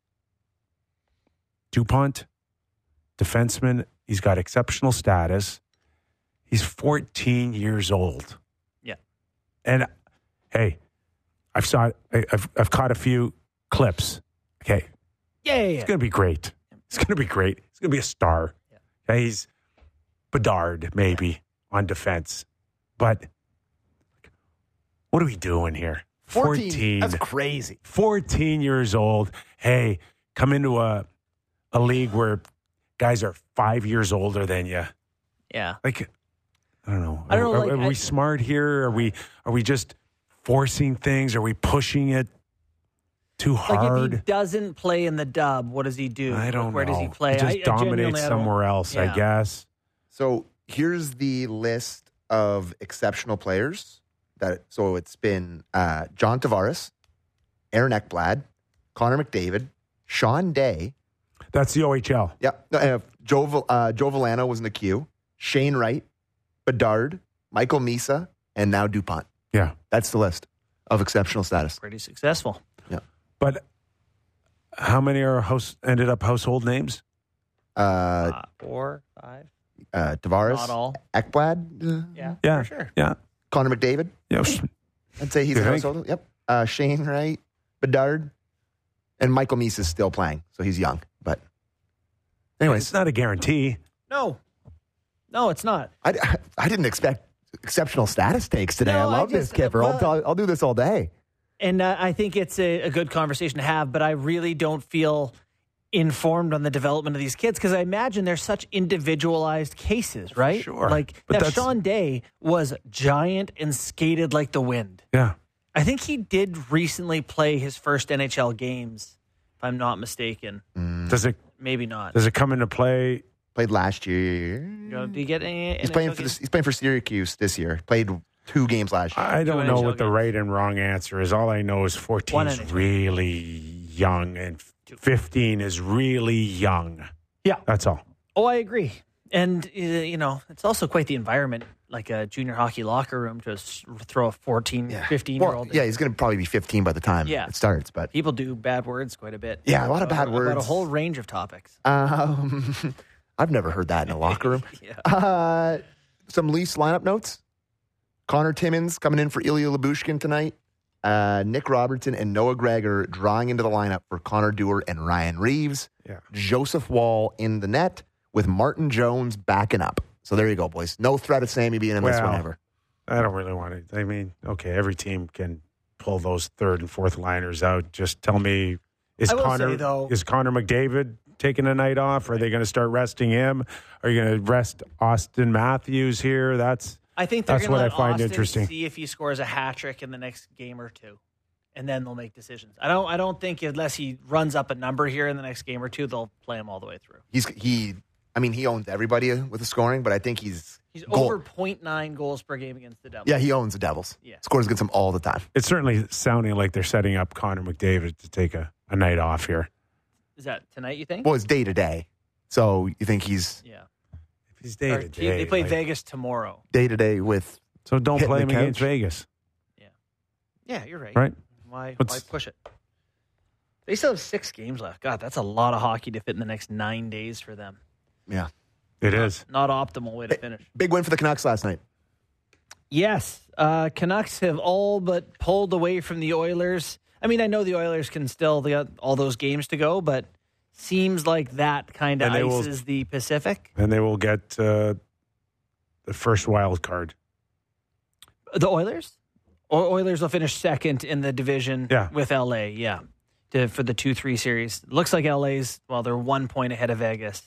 A: DuPont defenseman. He's got exceptional status. He's fourteen years old.
C: Yeah.
A: And, hey, I've saw it, I- I've I've caught a few clips. Okay,
C: Yeah, yeah, yeah.
A: it's going to be great. It's going to be great. It's going to be a star.
C: Yeah.
A: Okay, he's Bedard maybe on defense, but what are we doing here?
D: fourteen. That's crazy.
A: fourteen years old. Hey, come into a a league where guys are five years older than you.
C: Yeah.
A: Like, I don't know.
C: I don't know,
A: Are,
C: like,
A: are we
C: I-
A: smart here? Are we are we just forcing things? Are we pushing it too
C: Like if he
A: hard?
C: doesn't play in the dub, what does he do?
A: I don't
C: Where
A: know.
C: does he play?
A: He just
C: I- I
A: dominates
C: genuinely, I don't-
A: somewhere else, I
C: Yeah.
A: guess.
D: So here's the list of exceptional players. That so it's been uh, John Tavares, Aaron Ekblad, Connor McDavid, Sean Day.
A: That's the O H L.
D: Yeah, no, uh, Joe Val- uh, Joe Villano was in the queue. Shane Wright, Bedard, Michael Misa, and now DuPont.
A: Yeah.
D: That's the list of exceptional status.
C: Pretty successful.
A: But how many are house ended up household names?
D: Uh,
C: Uh, four, five.
D: uh, Tavares,
C: Not all.
D: Ekblad, uh,
C: Yeah,
A: Yeah.
C: for sure.
A: Yeah.
D: Connor McDavid.
A: Yeah.
D: I'd say he's
A: You
D: a
A: think?
D: household. Yep. Uh, Shane Wright, Bedard, and Michael Misa is still playing, so he's young. But anyways,
A: It's not a guarantee.
C: No. No, it's not.
D: I, I, I didn't expect exceptional status takes today.
C: No,
D: I
C: I
D: love this,
C: just-
D: Kipper. I'll,
C: well-
D: tell- I'll do this all day.
C: And uh, I think it's a, a good conversation to have, but I really don't feel informed on the development of these kids because I imagine they're such individualized cases, right?
A: Sure.
C: Like
A: But
C: that
A: that's-
C: Sean Day was giant and skated like the wind.
A: Yeah.
C: I think he did recently play his first N H L games, if I'm not mistaken.
A: Does it
C: Maybe not.
A: does it come into play?
D: Played last year.
C: You know, do you get any?
D: He's playing for the, he's playing for Syracuse this year. Played two games last year.
A: I don't
C: Two
A: know
C: N H L
A: what the
C: games.
A: right and wrong answer is. All I know is fourteen
C: One
A: is
C: N H L.
A: really young and fifteen is really young.
C: Yeah.
A: That's all.
C: Oh, I agree. And, uh, you know, it's also quite the environment, like a junior hockey locker room to s- throw a fourteen, fifteen year
D: Well,
C: old.
D: yeah, he's going to probably be fifteen by the time
C: Yeah.
D: it starts. But
C: People do bad words quite a bit.
D: Yeah, a lot of bad
C: About- About a
D: words.
C: whole range of topics.
D: um, I've never heard that in a locker room.
C: Yeah.
D: Uh, some Leafs lineup notes. Connor Timmins coming in for Ilya Lyubushkin tonight. Uh, Nick Robertson and Noah Gregor drawing into the lineup for Connor Dewar and Ryan Reeves.
A: Yeah.
D: Joseph Wall in the net with Martin Jones backing up. So there you go, boys. No threat of Sammy being in this
A: Well,
D: one ever.
A: I don't really want to. I mean, okay, every team can pull those third and fourth liners out. Just tell me, is
C: I will
A: Connor
C: say, though-
A: is Connor McDavid taking a night off? Are they going to start resting him? Are you going to rest Austin Matthews here? That's
C: I think they're
A: That's
C: going to
A: what I
C: let
A: find
C: Austin
A: interesting.
C: see if he scores a hat trick in the next game or two, and then they'll make decisions. I don't. I don't think unless he runs up a number here in the next game or two, they'll play him all the way through.
D: He's he. I mean, he owns everybody with the scoring, but I think he's
C: He's
D: goal-
C: over point nine goals per game against the Devils.
D: Yeah, he owns the Devils.
C: Yeah.
D: Scores against them all the time.
A: it's certainly sounding like they're setting up Connor McDavid to take a, a night off here.
C: Is that tonight? You think?
D: Well, it's day to day. So you think he's
C: yeah.
A: If he's day
C: Or
A: to
C: he- they
A: day,
C: play
A: like-
C: Vegas tomorrow.
D: day to day with
A: so don't
D: hitting
A: play
D: the
A: him against
D: couch.
A: Vegas,
C: Yeah, you're right.
A: right?
C: Why?
A: What's-
C: Why push it? They still have six games left. God, that's a lot of hockey to fit in the next nine days for them.
D: yeah.
A: It is.
C: Not optimal way to finish.
D: Big win for the Canucks last night.
C: Yes, uh, Canucks have all but pulled away from the Oilers. I mean, I know the Oilers can still, they got all those games to go, but seems like that kind of
A: And they will-
C: ices the Pacific.
A: And they will get uh, the first wild card.
C: The Oilers? O- Oilers will finish second in the division
A: Yeah.
C: with L A, yeah, to, for the two three series. Looks like L A's, well, they're one point ahead of Vegas.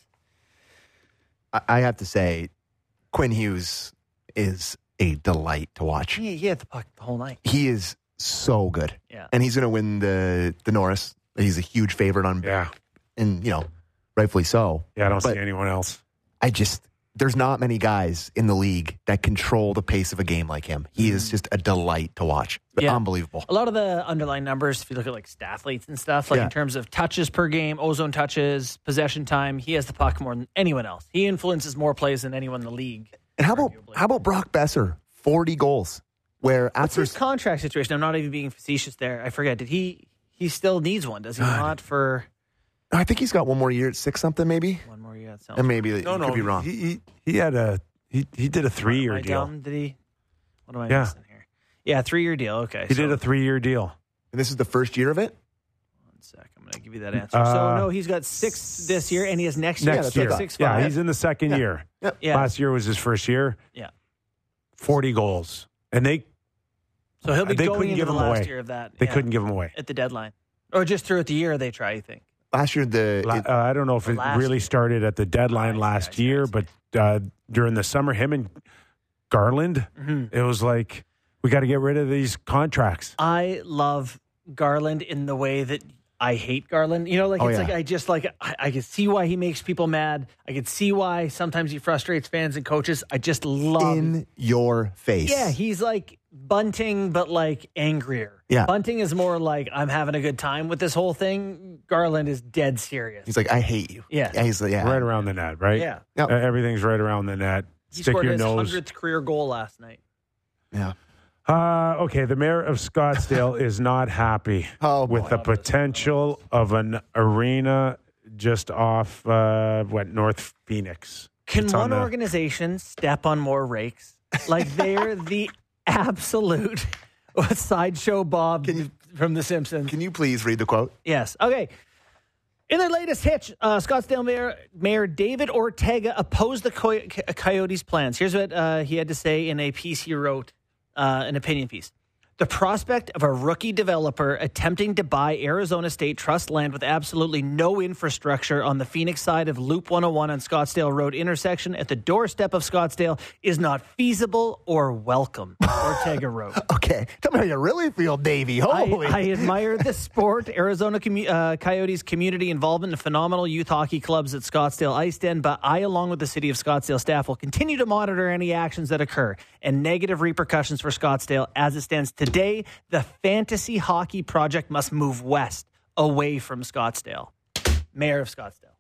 D: I, I have to say, Quinn Hughes is a delight to watch.
C: He, he had the puck the whole night.
D: He is so good.
C: Yeah.
D: And he's going to win the, the Norris. He's a huge favorite on,
A: Yeah.
D: and, you know, rightfully so.
A: Yeah, I don't
D: But
A: see anyone else.
D: I just, there's not many guys in the league that control the pace of a game like him. He is just a delight to watch.
C: Yeah.
D: Unbelievable.
C: A lot of the underlying numbers, if you look at like stathletes and stuff, like
D: Yeah.
C: in terms of touches per game, ozone touches, possession time, he has the puck more than anyone else. He influences more plays than anyone in the league.
D: And how about
C: arguably.
D: how about Brock Besser? forty goals. Where
C: What's
D: after
C: his contract situation? I'm not even being facetious there. I forget. Did he? He still needs one, does he not? For
D: I think he's got one more year at six something maybe.
C: one more year. That sounds
D: And maybe
A: No,
D: you
A: no,
D: could be wrong.
A: He, he he had a he he did a three
C: Am
A: year
C: I
A: deal.
C: dumb? Did he? What am I
A: Yeah.
C: missing here? Yeah, three-year deal. Okay.
A: He
C: so,
A: did a three-year deal.
D: And this is the first year of it?
C: One sec. I'm going to give you that answer.
A: Uh,
C: so, no, he's got six this year, and he has next year.
A: Next
D: Yeah,
A: year.
D: that's
C: Six,
A: Yeah,
C: five.
A: he's in the second
D: Yeah.
A: year.
D: Yep.
C: Yeah.
A: Last year was his first year.
C: Yeah.
A: forty goals. And they
C: So he'll be
A: They
C: going
A: couldn't
C: into
A: give
C: the
A: him
C: last
A: away.
C: year of that.
A: they
C: yeah,
A: couldn't give him away.
C: at the deadline. Or just throughout the year, they try, you think.
D: Last year, the
A: La-
D: it-
A: uh, I don't know if it
C: Last
A: really
C: year.
A: started at the deadline
C: I see,
A: last
C: I see, I
A: year,
C: see.
A: but uh, during the summer, him and Garland,
C: Mm-hmm.
A: it was like, we got to get rid of these contracts.
C: I love Garland in the way that I hate Garland. You know, like
D: Oh,
C: it's
D: yeah.
C: like I just like I, I can see why he makes people mad. I can see why sometimes he frustrates fans and coaches. I just love
D: in your face.
C: Yeah, he's like Bunting, but like angrier.
D: Yeah.
C: Bunting is more like I'm having a good time with this whole thing. Garland is dead serious.
D: He's like, I hate you.
C: Yeah.
D: Yeah, he's like, yeah.
A: Right around the net, right?
C: Yeah.
D: Yep.
A: Uh, everything's right around the net.
C: He
A: Stick
C: scored
A: your
C: his
A: nose.
C: hundredth career goal last night.
D: Yeah.
A: Uh, okay, the mayor of Scottsdale is not happy
D: Oh,
A: with
D: boy.
A: the potential of an arena just off uh, what North Phoenix.
C: Can
A: It's on
C: one
A: the-
C: organization step on more rakes? Like they're the absolute sideshow Bob
D: Can you-
C: from The Simpsons.
D: Can you please read the quote?
C: Yes. Okay. In their latest hitch, uh, Scottsdale Mayor, Mayor David Ortega opposed the Coy- Coyotes' plans. Here's what uh, he had to say in a piece he wrote, uh, an opinion piece. The prospect of a rookie developer attempting to buy Arizona State Trust land with absolutely no infrastructure on the Phoenix side of Loop one oh one on Scottsdale Road intersection at the doorstep of Scottsdale is not feasible or welcome, Ortega wrote.
D: Okay. Tell me how you really feel, Davey.
C: I,
D: Holy.
C: I admire the sport, Arizona commu- uh, Coyotes community involvement in phenomenal youth hockey clubs at Scottsdale Ice Den, but I, along with the city of Scottsdale staff, will continue to monitor any actions that occur and negative repercussions for Scottsdale. As it stands today, the fantasy hockey project must move west, away from Scottsdale. Mayor of Scottsdale.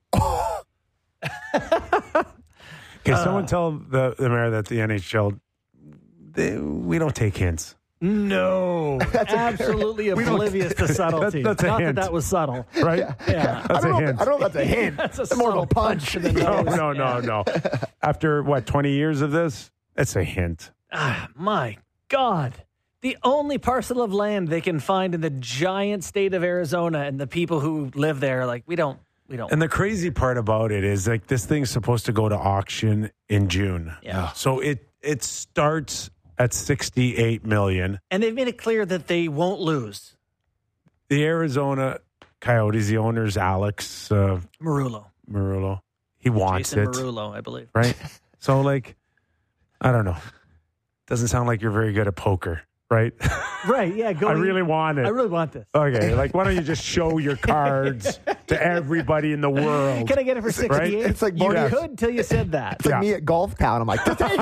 A: Can someone tell the, the mayor that the N H L, they, we don't take hints.
C: No, absolutely oblivious to subtlety.
A: That's- that's a
C: Not
A: hint.
C: that that was subtle.
A: Right?
C: Yeah.
D: I
A: That's
D: don't,
A: a
D: know,
A: hint.
D: I don't know if that's a hint.
C: That's a
D: It's more of a
C: subtle
D: punch.
C: to the
A: No,
C: nose.
A: no, no, no. After, what, twenty years of this? It's a hint.
C: Ah, my God. The only parcel of land they can find in the giant state of Arizona, and the people who live there are like, we don't, we don't.
A: And the crazy part about it is, like, this thing's supposed to go to auction in June.
C: Yeah.
A: So it it starts at sixty-eight million.
C: And they've made it clear that they won't lose.
A: The Arizona Coyotes, the owner's Alex uh,
C: Marullo.
A: Marullo. He wants
C: Jason
A: it,
C: Marullo, I believe.
A: right? So, like, I don't know. Doesn't sound like you're very good at poker, right?
C: Right, yeah. Go
A: I really want it.
C: I really want this.
A: Okay, like, why don't you just show your cards to everybody in the world?
C: Can I get it for sixty-eight?
D: It's like
C: you
D: Morty-
C: could until you said that.
D: It's like
A: Yeah.
D: me at Golf Town. I'm like, just take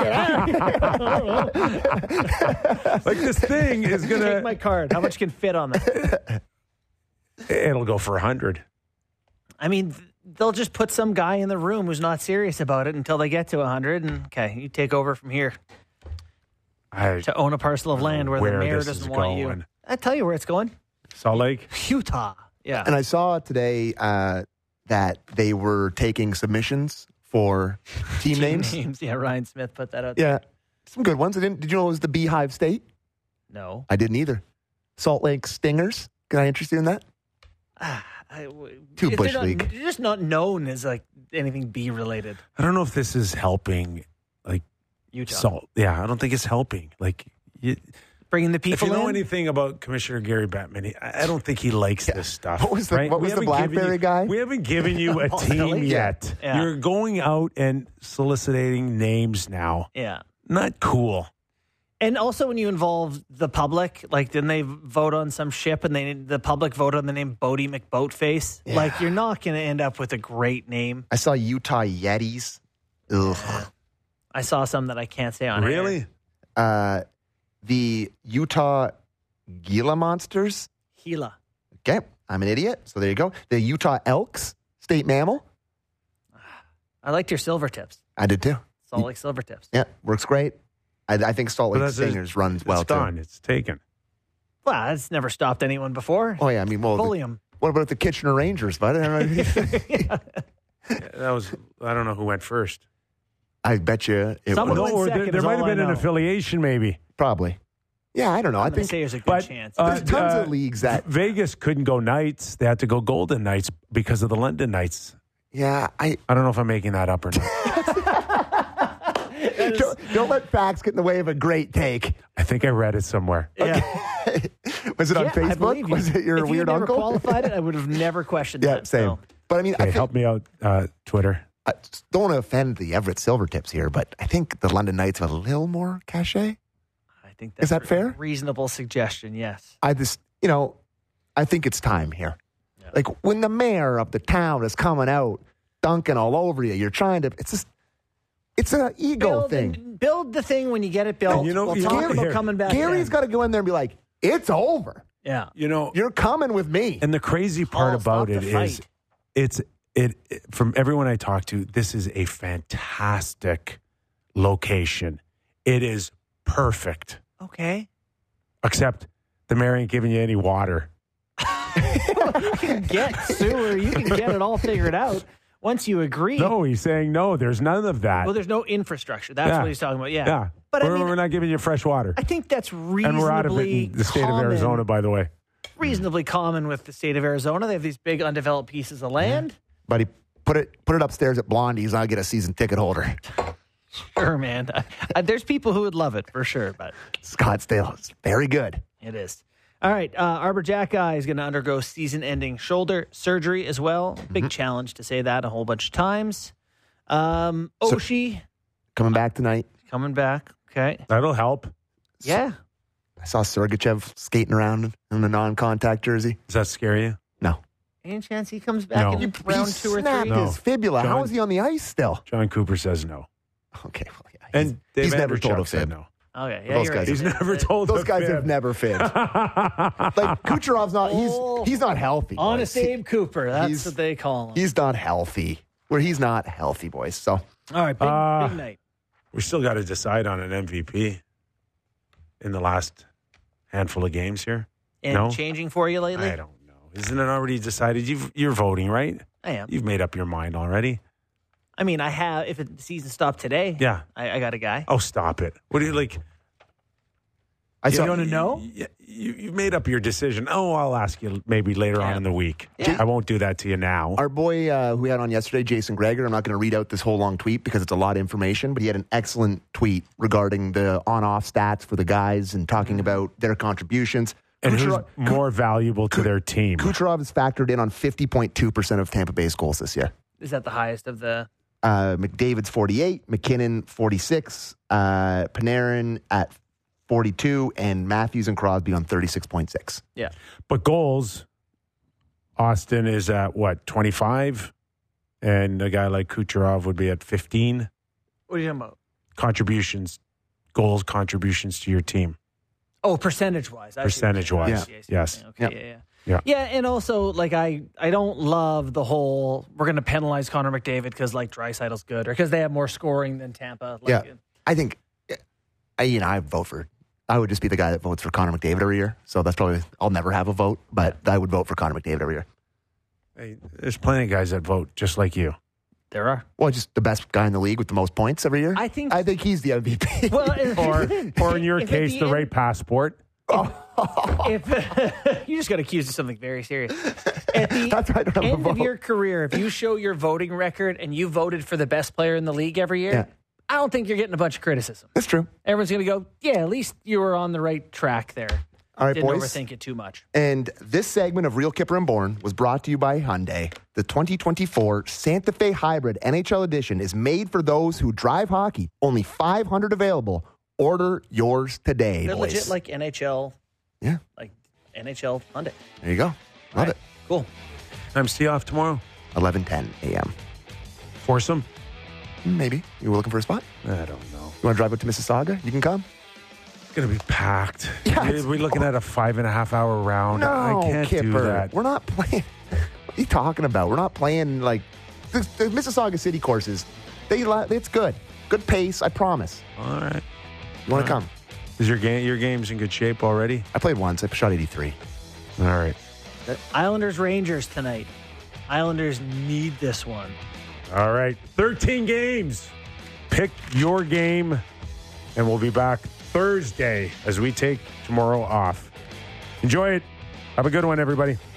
D: it.
A: Like, this thing is going
C: Take my
A: to,
C: card. How much can fit on that?
A: it'll go for a hundred.
C: I mean, th- they'll just put some guy in the room who's not serious about it until they get to one hundred. And, okay, you take over from here
A: I,
C: to own a parcel of land where,
A: where
C: the mayor
A: this
C: doesn't
A: is
C: want you.
A: going.
C: I tell you where it's going.
A: Salt Lake?
C: Utah. Yeah.
D: And I saw today uh, that they were taking submissions for team, names.
C: Yeah, Ryan Smith put that out.
D: Yeah. Some good ones. I didn't, did you know it was the Beehive State?
C: No.
D: I didn't either. Salt Lake Stingers. Can I interest you in that?
C: I, w-
D: Too
C: if
D: Bush
C: they're not-
D: League.
C: They're just not known as like anything bee related.
A: I don't know if this is helping, like,
C: Utah.
A: salt. Yeah, I don't think it's helping. Like, you,
C: Bringing the
A: if
C: people
A: you know
C: in.
A: anything about Commissioner Gary Bettman, he- I I don't think he likes this stuff.
D: What was the-
A: right?
D: what
A: We
D: was the
A: haven't given
D: BlackBerry
A: you-
D: guy?
A: We haven't given you a
C: Oh,
A: team
C: really?
A: yet.
C: Yeah.
A: You're going out and soliciting names now.
C: Yeah.
A: Not cool.
C: And also when you involve the public, like didn't they vote on some ship and they the public voted on the name Bodie McBoatface?
D: Yeah.
C: Like you're not going to end up with a great name.
D: I saw Utah Yetis. Ugh.
C: I saw some that I can't say on air.
A: Really?
D: Uh, the Utah Gila Monsters.
C: Gila.
D: Okay, I'm an idiot. So there you go. The Utah Elks, state mammal.
C: I liked your silver tips.
D: I did too.
C: Salt Lake silver tips.
D: Yeah, works great. I, I think Salt
A: But
D: Lake
A: that's a-
D: Stingers runs well
A: it's
D: too.
A: gone. It's taken.
C: Well, that's never stopped anyone before.
D: Oh yeah, I mean, well, the-
C: Bullium.
D: what about the Kitchener Rangers, bud?
A: Yeah, that was, I don't know who went first.
D: I bet you it
C: Someone
D: was
C: went
A: or
C: second
A: there, there
C: is
A: might
C: all
A: have been
C: I
A: an
C: know.
A: affiliation, maybe.
D: probably. Yeah, I don't know. I
C: I'm going to
D: think
C: say there's a good
A: but,
C: chance.
A: uh,
D: there's tons
A: uh,
D: of leagues that.
A: Vegas couldn't go nights. They had to go Golden Knights because of the London Nights.
D: Yeah, I
A: I don't know if I'm making that up or not.
D: don't, don't let facts get in the way of a great take.
A: I think I read it somewhere.
C: yeah.
D: Was it on
C: Yeah, I believe
D: Facebook?
C: you.
D: Was it your
C: if
D: weird
C: you never
D: uncle?
C: qualified it, I would have never questioned
D: Yeah,
C: that.
D: same.
C: So.
D: But I mean,
A: Okay,
D: I think,
A: help me out, uh, Twitter.
D: I just don't want to offend the Everett Silvertips here, but I think the London Knights have a little more cachet.
C: I think that's
D: Is that
C: a
D: fair?
C: reasonable suggestion, yes.
D: I just, you know, I think it's time here.
C: Yeah.
D: Like when the mayor of the town is coming out, dunking all over you, you're trying to, it's just, it's an ego
C: Build,
D: thing.
C: and- build the thing when you get it built.
A: And you know-
C: we'll
A: you know
C: talk
A: what,
C: about
A: here,
C: coming back.
D: Gary's
C: then.
D: got to go in there and be like, it's over.
C: Yeah.
A: You know,
D: You're coming with me.
A: and the crazy part
C: Oh,
A: about
C: stop
A: it
C: the
A: is,
C: fight.
A: it's it, it from everyone I talk to. This is a fantastic location. It is perfect,
C: Okay.
A: except the mayor ain't giving you any water.
C: You can get sewer. You can get it all figured out once you agree.
A: No, he's saying no. There's none of that.
C: Well, there's no infrastructure. That's
A: Yeah.
C: what he's talking about. Yeah.
A: yeah,
C: But I
A: we're,
C: mean,
A: we're not giving you fresh water,
C: I think that's reasonably
A: and we're out of it in the state
C: common,
A: of Arizona. By the way,
C: reasonably common with the state of Arizona. They have these big undeveloped pieces of land.
D: Buddy, put it put it upstairs at Blondie's. I'll get a season ticket holder.
C: Sure, man. Uh, there's people who would love it for sure, but
D: Scottsdale is very good.
C: it is. All right. Uh, Arbor Jack guy is going to undergo season-ending shoulder surgery as well. Big challenge to say that a whole bunch of times. Um,
D: So-
C: Oshie
D: Coming back tonight.
C: coming back. Okay.
A: that'll help.
C: Yeah.
D: I saw Sergachev skating around in a non-contact jersey.
A: Does that scare you?
D: No.
C: Any chance he comes back
A: No.
C: in
A: You-
C: round
D: he
C: two or
D: snapped
C: three?
A: No.
D: his fibula. How
A: John-
D: is he on the ice still?
A: John Cooper says no,
D: Okay. Well, yeah, he's,
A: and Dave
D: he's never
A: Andreychuk
D: told a
A: said
D: fib.
A: no.
C: Okay. Yeah,
D: Those
C: you're
D: guys
C: right.
A: He's never told
D: Those
A: a
D: guys
A: fib.
D: have never fibbed. Like Kucherov's not.
C: Oh.
D: He's he's not healthy.
C: Honest
D: boys.
C: Abe Cooper. That's
D: He's-
C: what they call him.
D: He's not healthy. Where he's not healthy, boys. So
C: All right. Big,
A: Uh,
C: big night.
A: We still got to decide on an M V P in the last handful of games here.
C: And
A: no?
C: changing for you lately?
A: I don't know. Isn't it already decided? You've, you're voting, right?
C: I am.
A: You've made up your mind already.
C: I mean, I have. If it, the season stopped today,
A: Yeah.
C: I, I got a guy.
A: Oh, stop it. What do you like?
D: I
C: You
D: saw.
C: wanna know?
A: You, you, you've made up your decision. Oh, I'll ask you maybe later
C: Yeah.
A: on in the week.
C: Yeah.
A: I won't do that to you now.
D: Our boy uh, who we had on yesterday, Jason Greger, I'm not going to read out this whole long tweet because it's a lot of information, but he had an excellent tweet regarding the on-off stats for the guys and talking about their contributions.
A: And who's
D: Kucherov,
A: more valuable to their team?
D: Kucherov is factored in on fifty point two percent of Tampa Bay's goals this year.
C: Is that the highest of the?
D: Uh, McDavid's forty-eight, McKinnon forty-six, uh, Panarin at forty-two, and Matthews and Crosby on thirty-six point six.
C: Yeah.
A: But goals, Austin is at what, twenty-five? And a guy like Kucherov would be at fifteen.
C: What are you talking about?
A: Contributions, goals, contributions to your team.
C: Oh, percentage wise.
A: Percentage wise, yes.
C: Okay.
D: Yep.
C: Yeah. Yeah.
A: Yeah.
C: Yeah, and also like I, I don't love the whole we're going to penalize Connor McDavid because like Draisaitl's good or because they have more scoring than Tampa. Like,
D: Yeah. I think, I, you know, I vote for, I would just be the guy that votes for Connor McDavid every year. So that's probably, I'll never have a vote, but I would vote for Connor McDavid every year.
A: Hey, there's plenty of guys that vote just like you.
C: There are.
D: Well, just the best guy in the league with the most points every year.
C: I think.
D: I think he's the M V P.
C: Well,
A: Or, or in your
C: if at
A: case,
C: the
A: the
C: end-
A: right passport.
C: if you just got accused of something very serious. At the
D: That's why I don't have a
C: end of
D: vote.
C: your career, if you show your voting record and you voted for the best player in the league every year,
D: Yeah.
C: I don't think you're getting a bunch of criticism.
D: That's true.
C: Everyone's going to go, yeah, at least you were on the right track there.
D: All right,
C: Didn't
D: boys.
C: overthink it too much.
D: And this segment of Real Kipper and Born was brought to you by Hyundai. The twenty twenty-four Santa Fe Hybrid N H L Edition is made for those who drive hockey. Only five hundred available. Order yours today,
C: They're
D: boys.
C: legit like N H L,
D: yeah,
C: like N H L Hyundai.
D: there you go. Love
C: Right.
D: it.
C: Cool.
A: I'm Steve off tomorrow.
D: eleven ten a.m.
A: Foursome?
D: Maybe. You were looking for a spot?
A: I don't know.
D: You want to drive up to Mississauga? You can come.
A: It's going to be packed.
D: Yeah, it's-
A: We're looking at a five and a half hour round.
D: No,
A: I can't
D: Kipper.
A: do that.
D: We're not playing. What are you talking about? We're not playing like the, the Mississauga City courses. They, li- it's good. Good pace, I promise.
A: All right.
D: You want to
A: All right.
D: come?
A: Is your game your game's in good shape already?
D: I played once. I shot eighty-three.
A: All right.
C: Islanders Rangers tonight. Islanders need this one.
A: All right. thirteen games. Pick your game, and we'll be back Thursday as we take tomorrow off. Enjoy it. Have a good one, everybody.